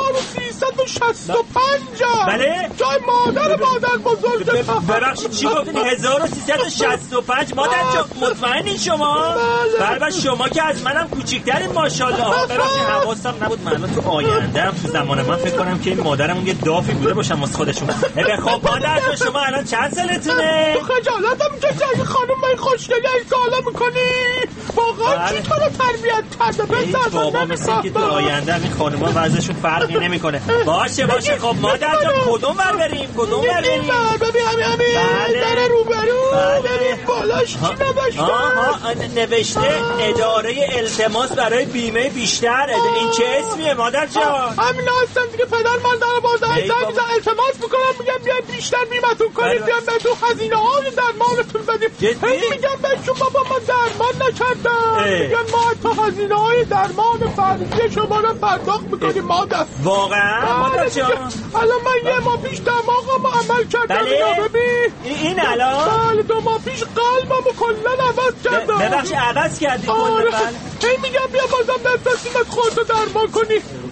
1365
بله
جای مادر بزرگ.
ببخشید چی گفتین؟ 1365 مادر جان مطمئنین شما؟ بله شما که از منم کوچیک‌ترین ماشاءالله. ببخشید حواسم نبود، من تو آینده تو زمان من فکر کنم که این مادرمون یه دافی بوده باشم واسه خودشون. خب مادر جان شما الان چند سالتونه؟
خجالتم که جای خانم من خوشگلی این سوالا میکنی؟ واقعا کی تو رو تربیت کرده؟
بابا مثل که تو آینده این خانوما وضعشون فرقی نمیکنه. باشه خب مادر جان کدوم ور بریم؟
ببین همین در روبرو ببین بالاش چی
نوشته اداره التماس برای بیمه بیشتر. این چه اسمیه مادر جان؟
همین هستم دیگه. پدر من در بازار زنگ التماس میکنم میگم بیاین بیشتر بیمتون کنید، بیاین بهتون هزینه های درمانتون بدیم. میگم بهشون بابا ما درمان نکردم. میگن ما تا هزینه های درمان فرضی شما رو پرداخت میکنیم مادر.
واقعا مادر جان؟
الان من یه ماه پیش دماغمو عمل کردم. ببین
این الان؟
بله 2 ماه پیش قلبمو کلا عوض کردم.
ببخشید عوض کردی کلا؟
میگم بیا بازم دست سیمت خودتو درمان کنی.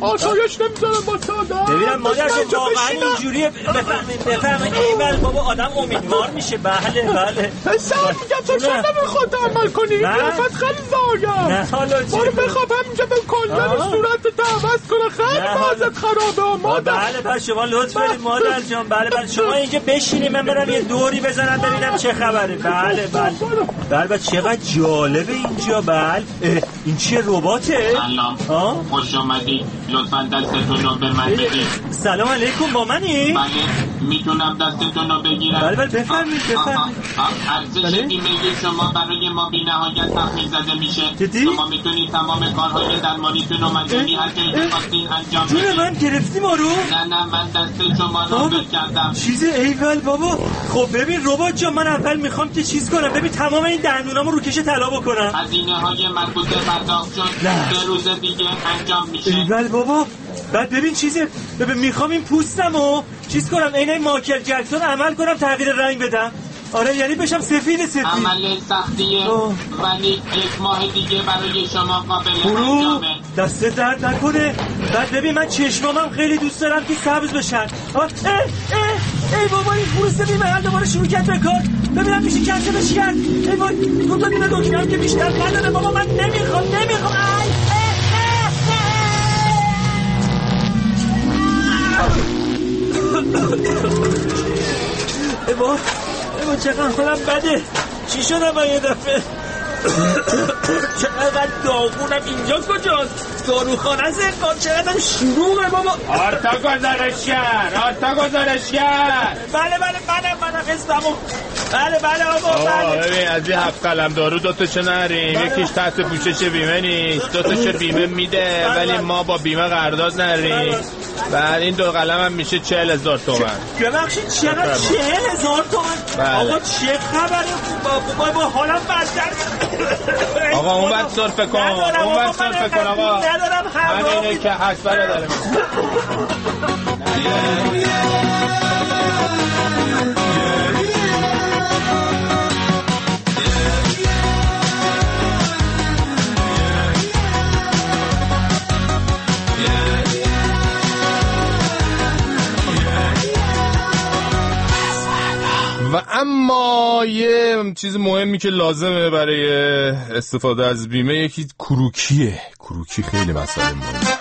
آسایش نمیذارم با سادم.
ببینم مادر جون واقعا اینجوریه. بفرمایید. ایول بابا آدم امیدوار میشه. بله
پسر میگم تو چرا نمیخواد عمل کنی؟ قیافت خیلی زایم.
نه حالا چی؟
برو بخواب همینجا به کلن صورتت عوض کنه. خیلی بازت خرابه مادر.
بله شما لطف کنید مادر جان. بله شما اینجا بشینید من برم یه دوری بزنم ببینم چه خبره. بله چقدر جالبه اینجا. بله این چیه رباته؟
سلام خوش اومدی. لطفاً دستتون رو به من بدید.
سلام علیکم با منی؟
بله میتونم دستتون رو بگیرم؟
بله بفرمایید.
ارزش بیمه شما برای ما بی‌نهایت تخمین زده میشه. شما میتونید تمام کارهای درمانیتون رو مجانی هر جایی که خواستین انجام بدید.
جون من گرفتی ما رو؟
نه من دست شما رو بل کردم.
چیز ایول بابا. خب ببین ربات جان من اول میخوام که چیز کنم. ببین تمام این دندونامو روکش طلا بکنم.
هزینه‌های مربوطه پرداخت شد 3 روز دیگه انجام میشه.
ایول بابا. بعد ببین چیزه میخوام این پوستمو چیز کنم عین مایکل جکسون عمل کنم تغییر رنگ بدم. آره یعنی بشم سفید.
عمل سختیه ولی 1 ماه دیگه برای شما قابل انجامه.
دست درد نکنه. بعد ببین من چشمامم خیلی دوست دارم که سبز بشن. ای بابا این پوست بیمه دوباره شروع کرد به کار. ببینم میشه کنسلش کرد. ای وای تو دادیم دکترم که بیشتر نداره. بابا من نمیخوام. ای بابا چقدر حالم بده. چی شدم من یه دفعه؟ چقدر داغونم. اینجا کجاست؟ داروخانه است انگار. چقدر شلوغه بابا.
آرتا گزارشگر.
بله منم اسممو. بله آقا.
ببین از این 7 قلم دارو 2 تاشو نریم. یکیش تحت پوشش بیمه نیست. 2 تاشو بیمه میده ولی ما با بیمه قرارداد نریم. بعد این 2 قلم هم میشه 40,000 تومان.
ببخشید چقدر 40,000 تومان؟ آقا چه خبره؟ با حالم بدتر.
آقا اون وقت صرفه کن. آقا
ندارم.
همینه که حسبه داره. و اما یه چیز مهمی که لازمه برای استفاده از بیمه یکی کروکیه. کروکی خیلی مسئله مهمه.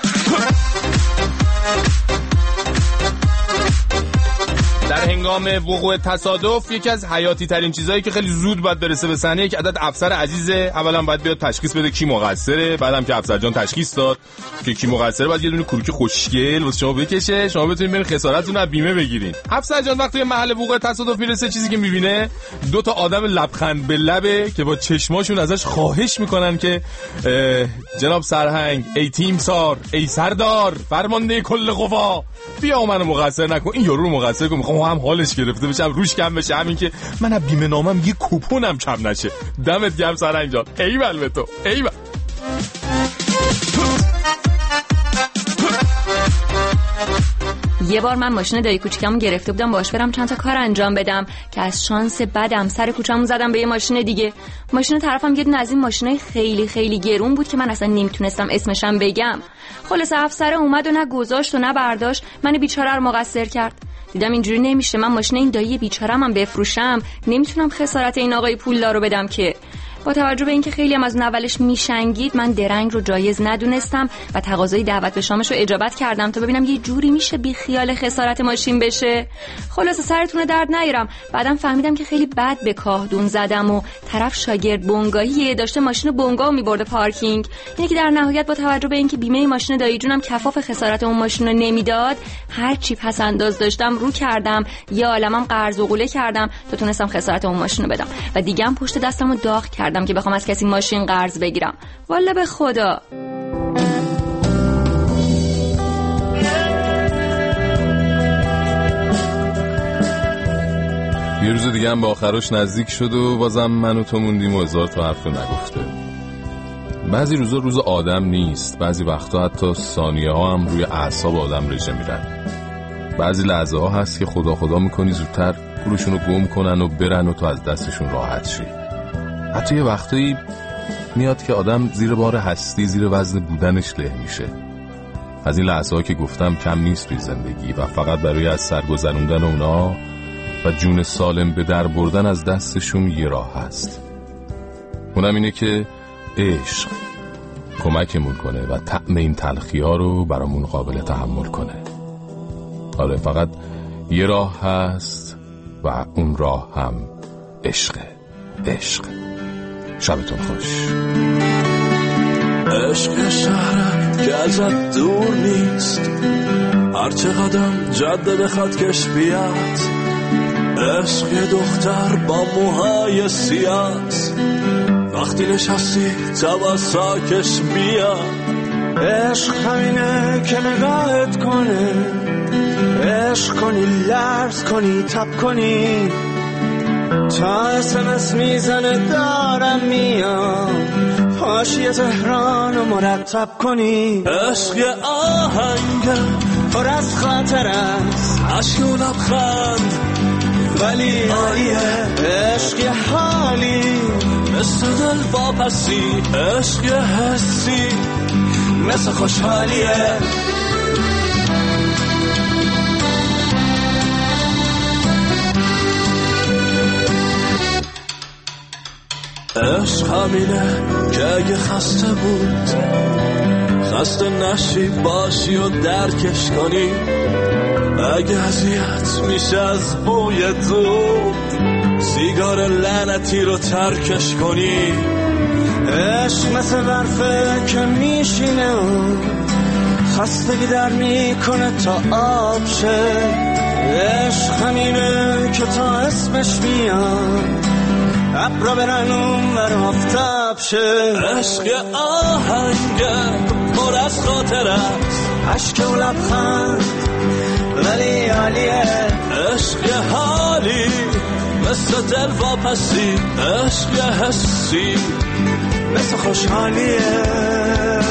در هنگام وقوع تصادف یکی از حیاتی ترین چیزایی که خیلی زود باید برسه به صحنه یک عدد افسر عزیزه. اولا باید بیاد تشخیص بده کی مقصره. بعدم که افسر جان تشخیص داد که کی مقصره باید یه دونه کروکی خوشگل واسه شما بکشه. شما بتونید برید خسارتتون رو بیمه بگیرین. افسر جان وقتی به محل وقوع تصادف میرسه چیزی که میبینه 2 تا آدم لبخند به لبه که با چشماشون ازش خواهش میکنن که جناب سرهنگ، ای تیمسار، ای سردار، فرمانده کل قوا، بیا منو مقصر نکن. این یارو رو مقصر کن. میخوام هم حالش گرفته بشم روش کم بشه. همین که من از بیمه نامم یه کوپونم کم نشه. دمت گرم سرهنگ جان. ایول به تو. ایول.
یه بار من ماشین دایی کوچیکمو گرفته بودم باش برم چند تا کار انجام بدم که از شانس بدم سر کوچه‌مو زدم به یه ماشین دیگه. ماشین طرفم یه دونه از این ماشینای خیلی خیلی گرون بود که من اصلا نمیتونستم اسمشم بگم. خلاص افسر اومد و نه گذاشت و نه برداشت. من بیچاره رو مقصر کرد. دیدم اینجوری نمیشه. من ماشین این دایی بیچاره‌م هم بفروشم. نمیتونم خسارت این آقای پولدار رو بدم که. با توجه به اینکه خیلی هم از اولش میشنگید من درنگ رو جایز ندونستم و تقاضای دعوت به شامش رو اجابت کردم تا ببینم یه جوری میشه بی خیال خسارت ماشین بشه. خلاص سرتون درد نیارم. بعدم فهمیدم که خیلی بد به کاهدون زدم و طرف شاگرد بنگاهیه داشته ماشین بنگاه میبرده پارکینگ. اینه که در نهایت با توجه به اینکه بیمه ماشین دایی جونم کفاف خسارت اون ماشین رو نمیداد هر چی پس انداز داشتم رو کردم. یه عالمم قرض و قوله کردم تا تونستم خسارت اون ماشین رو بدم و دیگه هم پشت دستمو داغ کردم که بخوام از کسی ماشین قرض بگیرم. والله به خدا.
یه روز دیگه هم به آخرش نزدیک شد و بازم من و تو موندیم و 1000 تا حرف نگفته. بعضی روزا روز آدم نیست. بعضی وقتا حتی ثانیه ها هم روی اعصاب آدم ریشه میرن. بعضی لحظه ها هست که خدا میکنی زودتر پولشون رو گم کنن و برن و تو از دستشون راحت شی. حتی یه وقتایی میاد که آدم زیر بار هستی، زیر وزن بودنش له میشه. از این لحظه‌ها که گفتم کم نیست توی زندگی و فقط برای از سر گذروندن اونا و جون سالم به در بردن از دستشون یه راه هست. اونم اینه که عشق کمکمون کنه و طعم این تلخی‌ها رو برامون قابل تحمل کنه. آره فقط یه راه هست و اون راه هم عشقه. عشق. شبتون خوش.
عشق شهرم که ازت دور نیست، هر چه قدم جاده بخواد کش بیاد. عشق یه دختر با موهای سیاه، وقتی نشستی تواساکش بیاد.
عشق همینه که نگاهت کنه، عشق کنی لرز کنی تب کنی، تا اسمس میزنه دارم میام، پاشی تهران و مرتب کنی.
عشق یه آهنگه
پر از خاطر است،
عشق و لبخند
ولی عالیه. عشق یه حالی
مثل دل واپسی، عشق یه حسی
مثل خوشحالیه.
عشق همینه که اگه خسته بود خسته نشی باشی و درکش کنی، اگه اذیت میشه از بوی دود سیگار لعنتی رو ترکش کنی.
عشق مثل برفه که میشینه و خستگی در میکنه تا آب شه. عشق همینه که تا اسمش میاد ابرا برن اون بر آفتاب شه.
عشق آهنگه پر از خاطر است،
عشق و لبخند ولی عالیه.
عشق حالی مثل دل واپسی، عشق حسی
مثل خوشحالیه.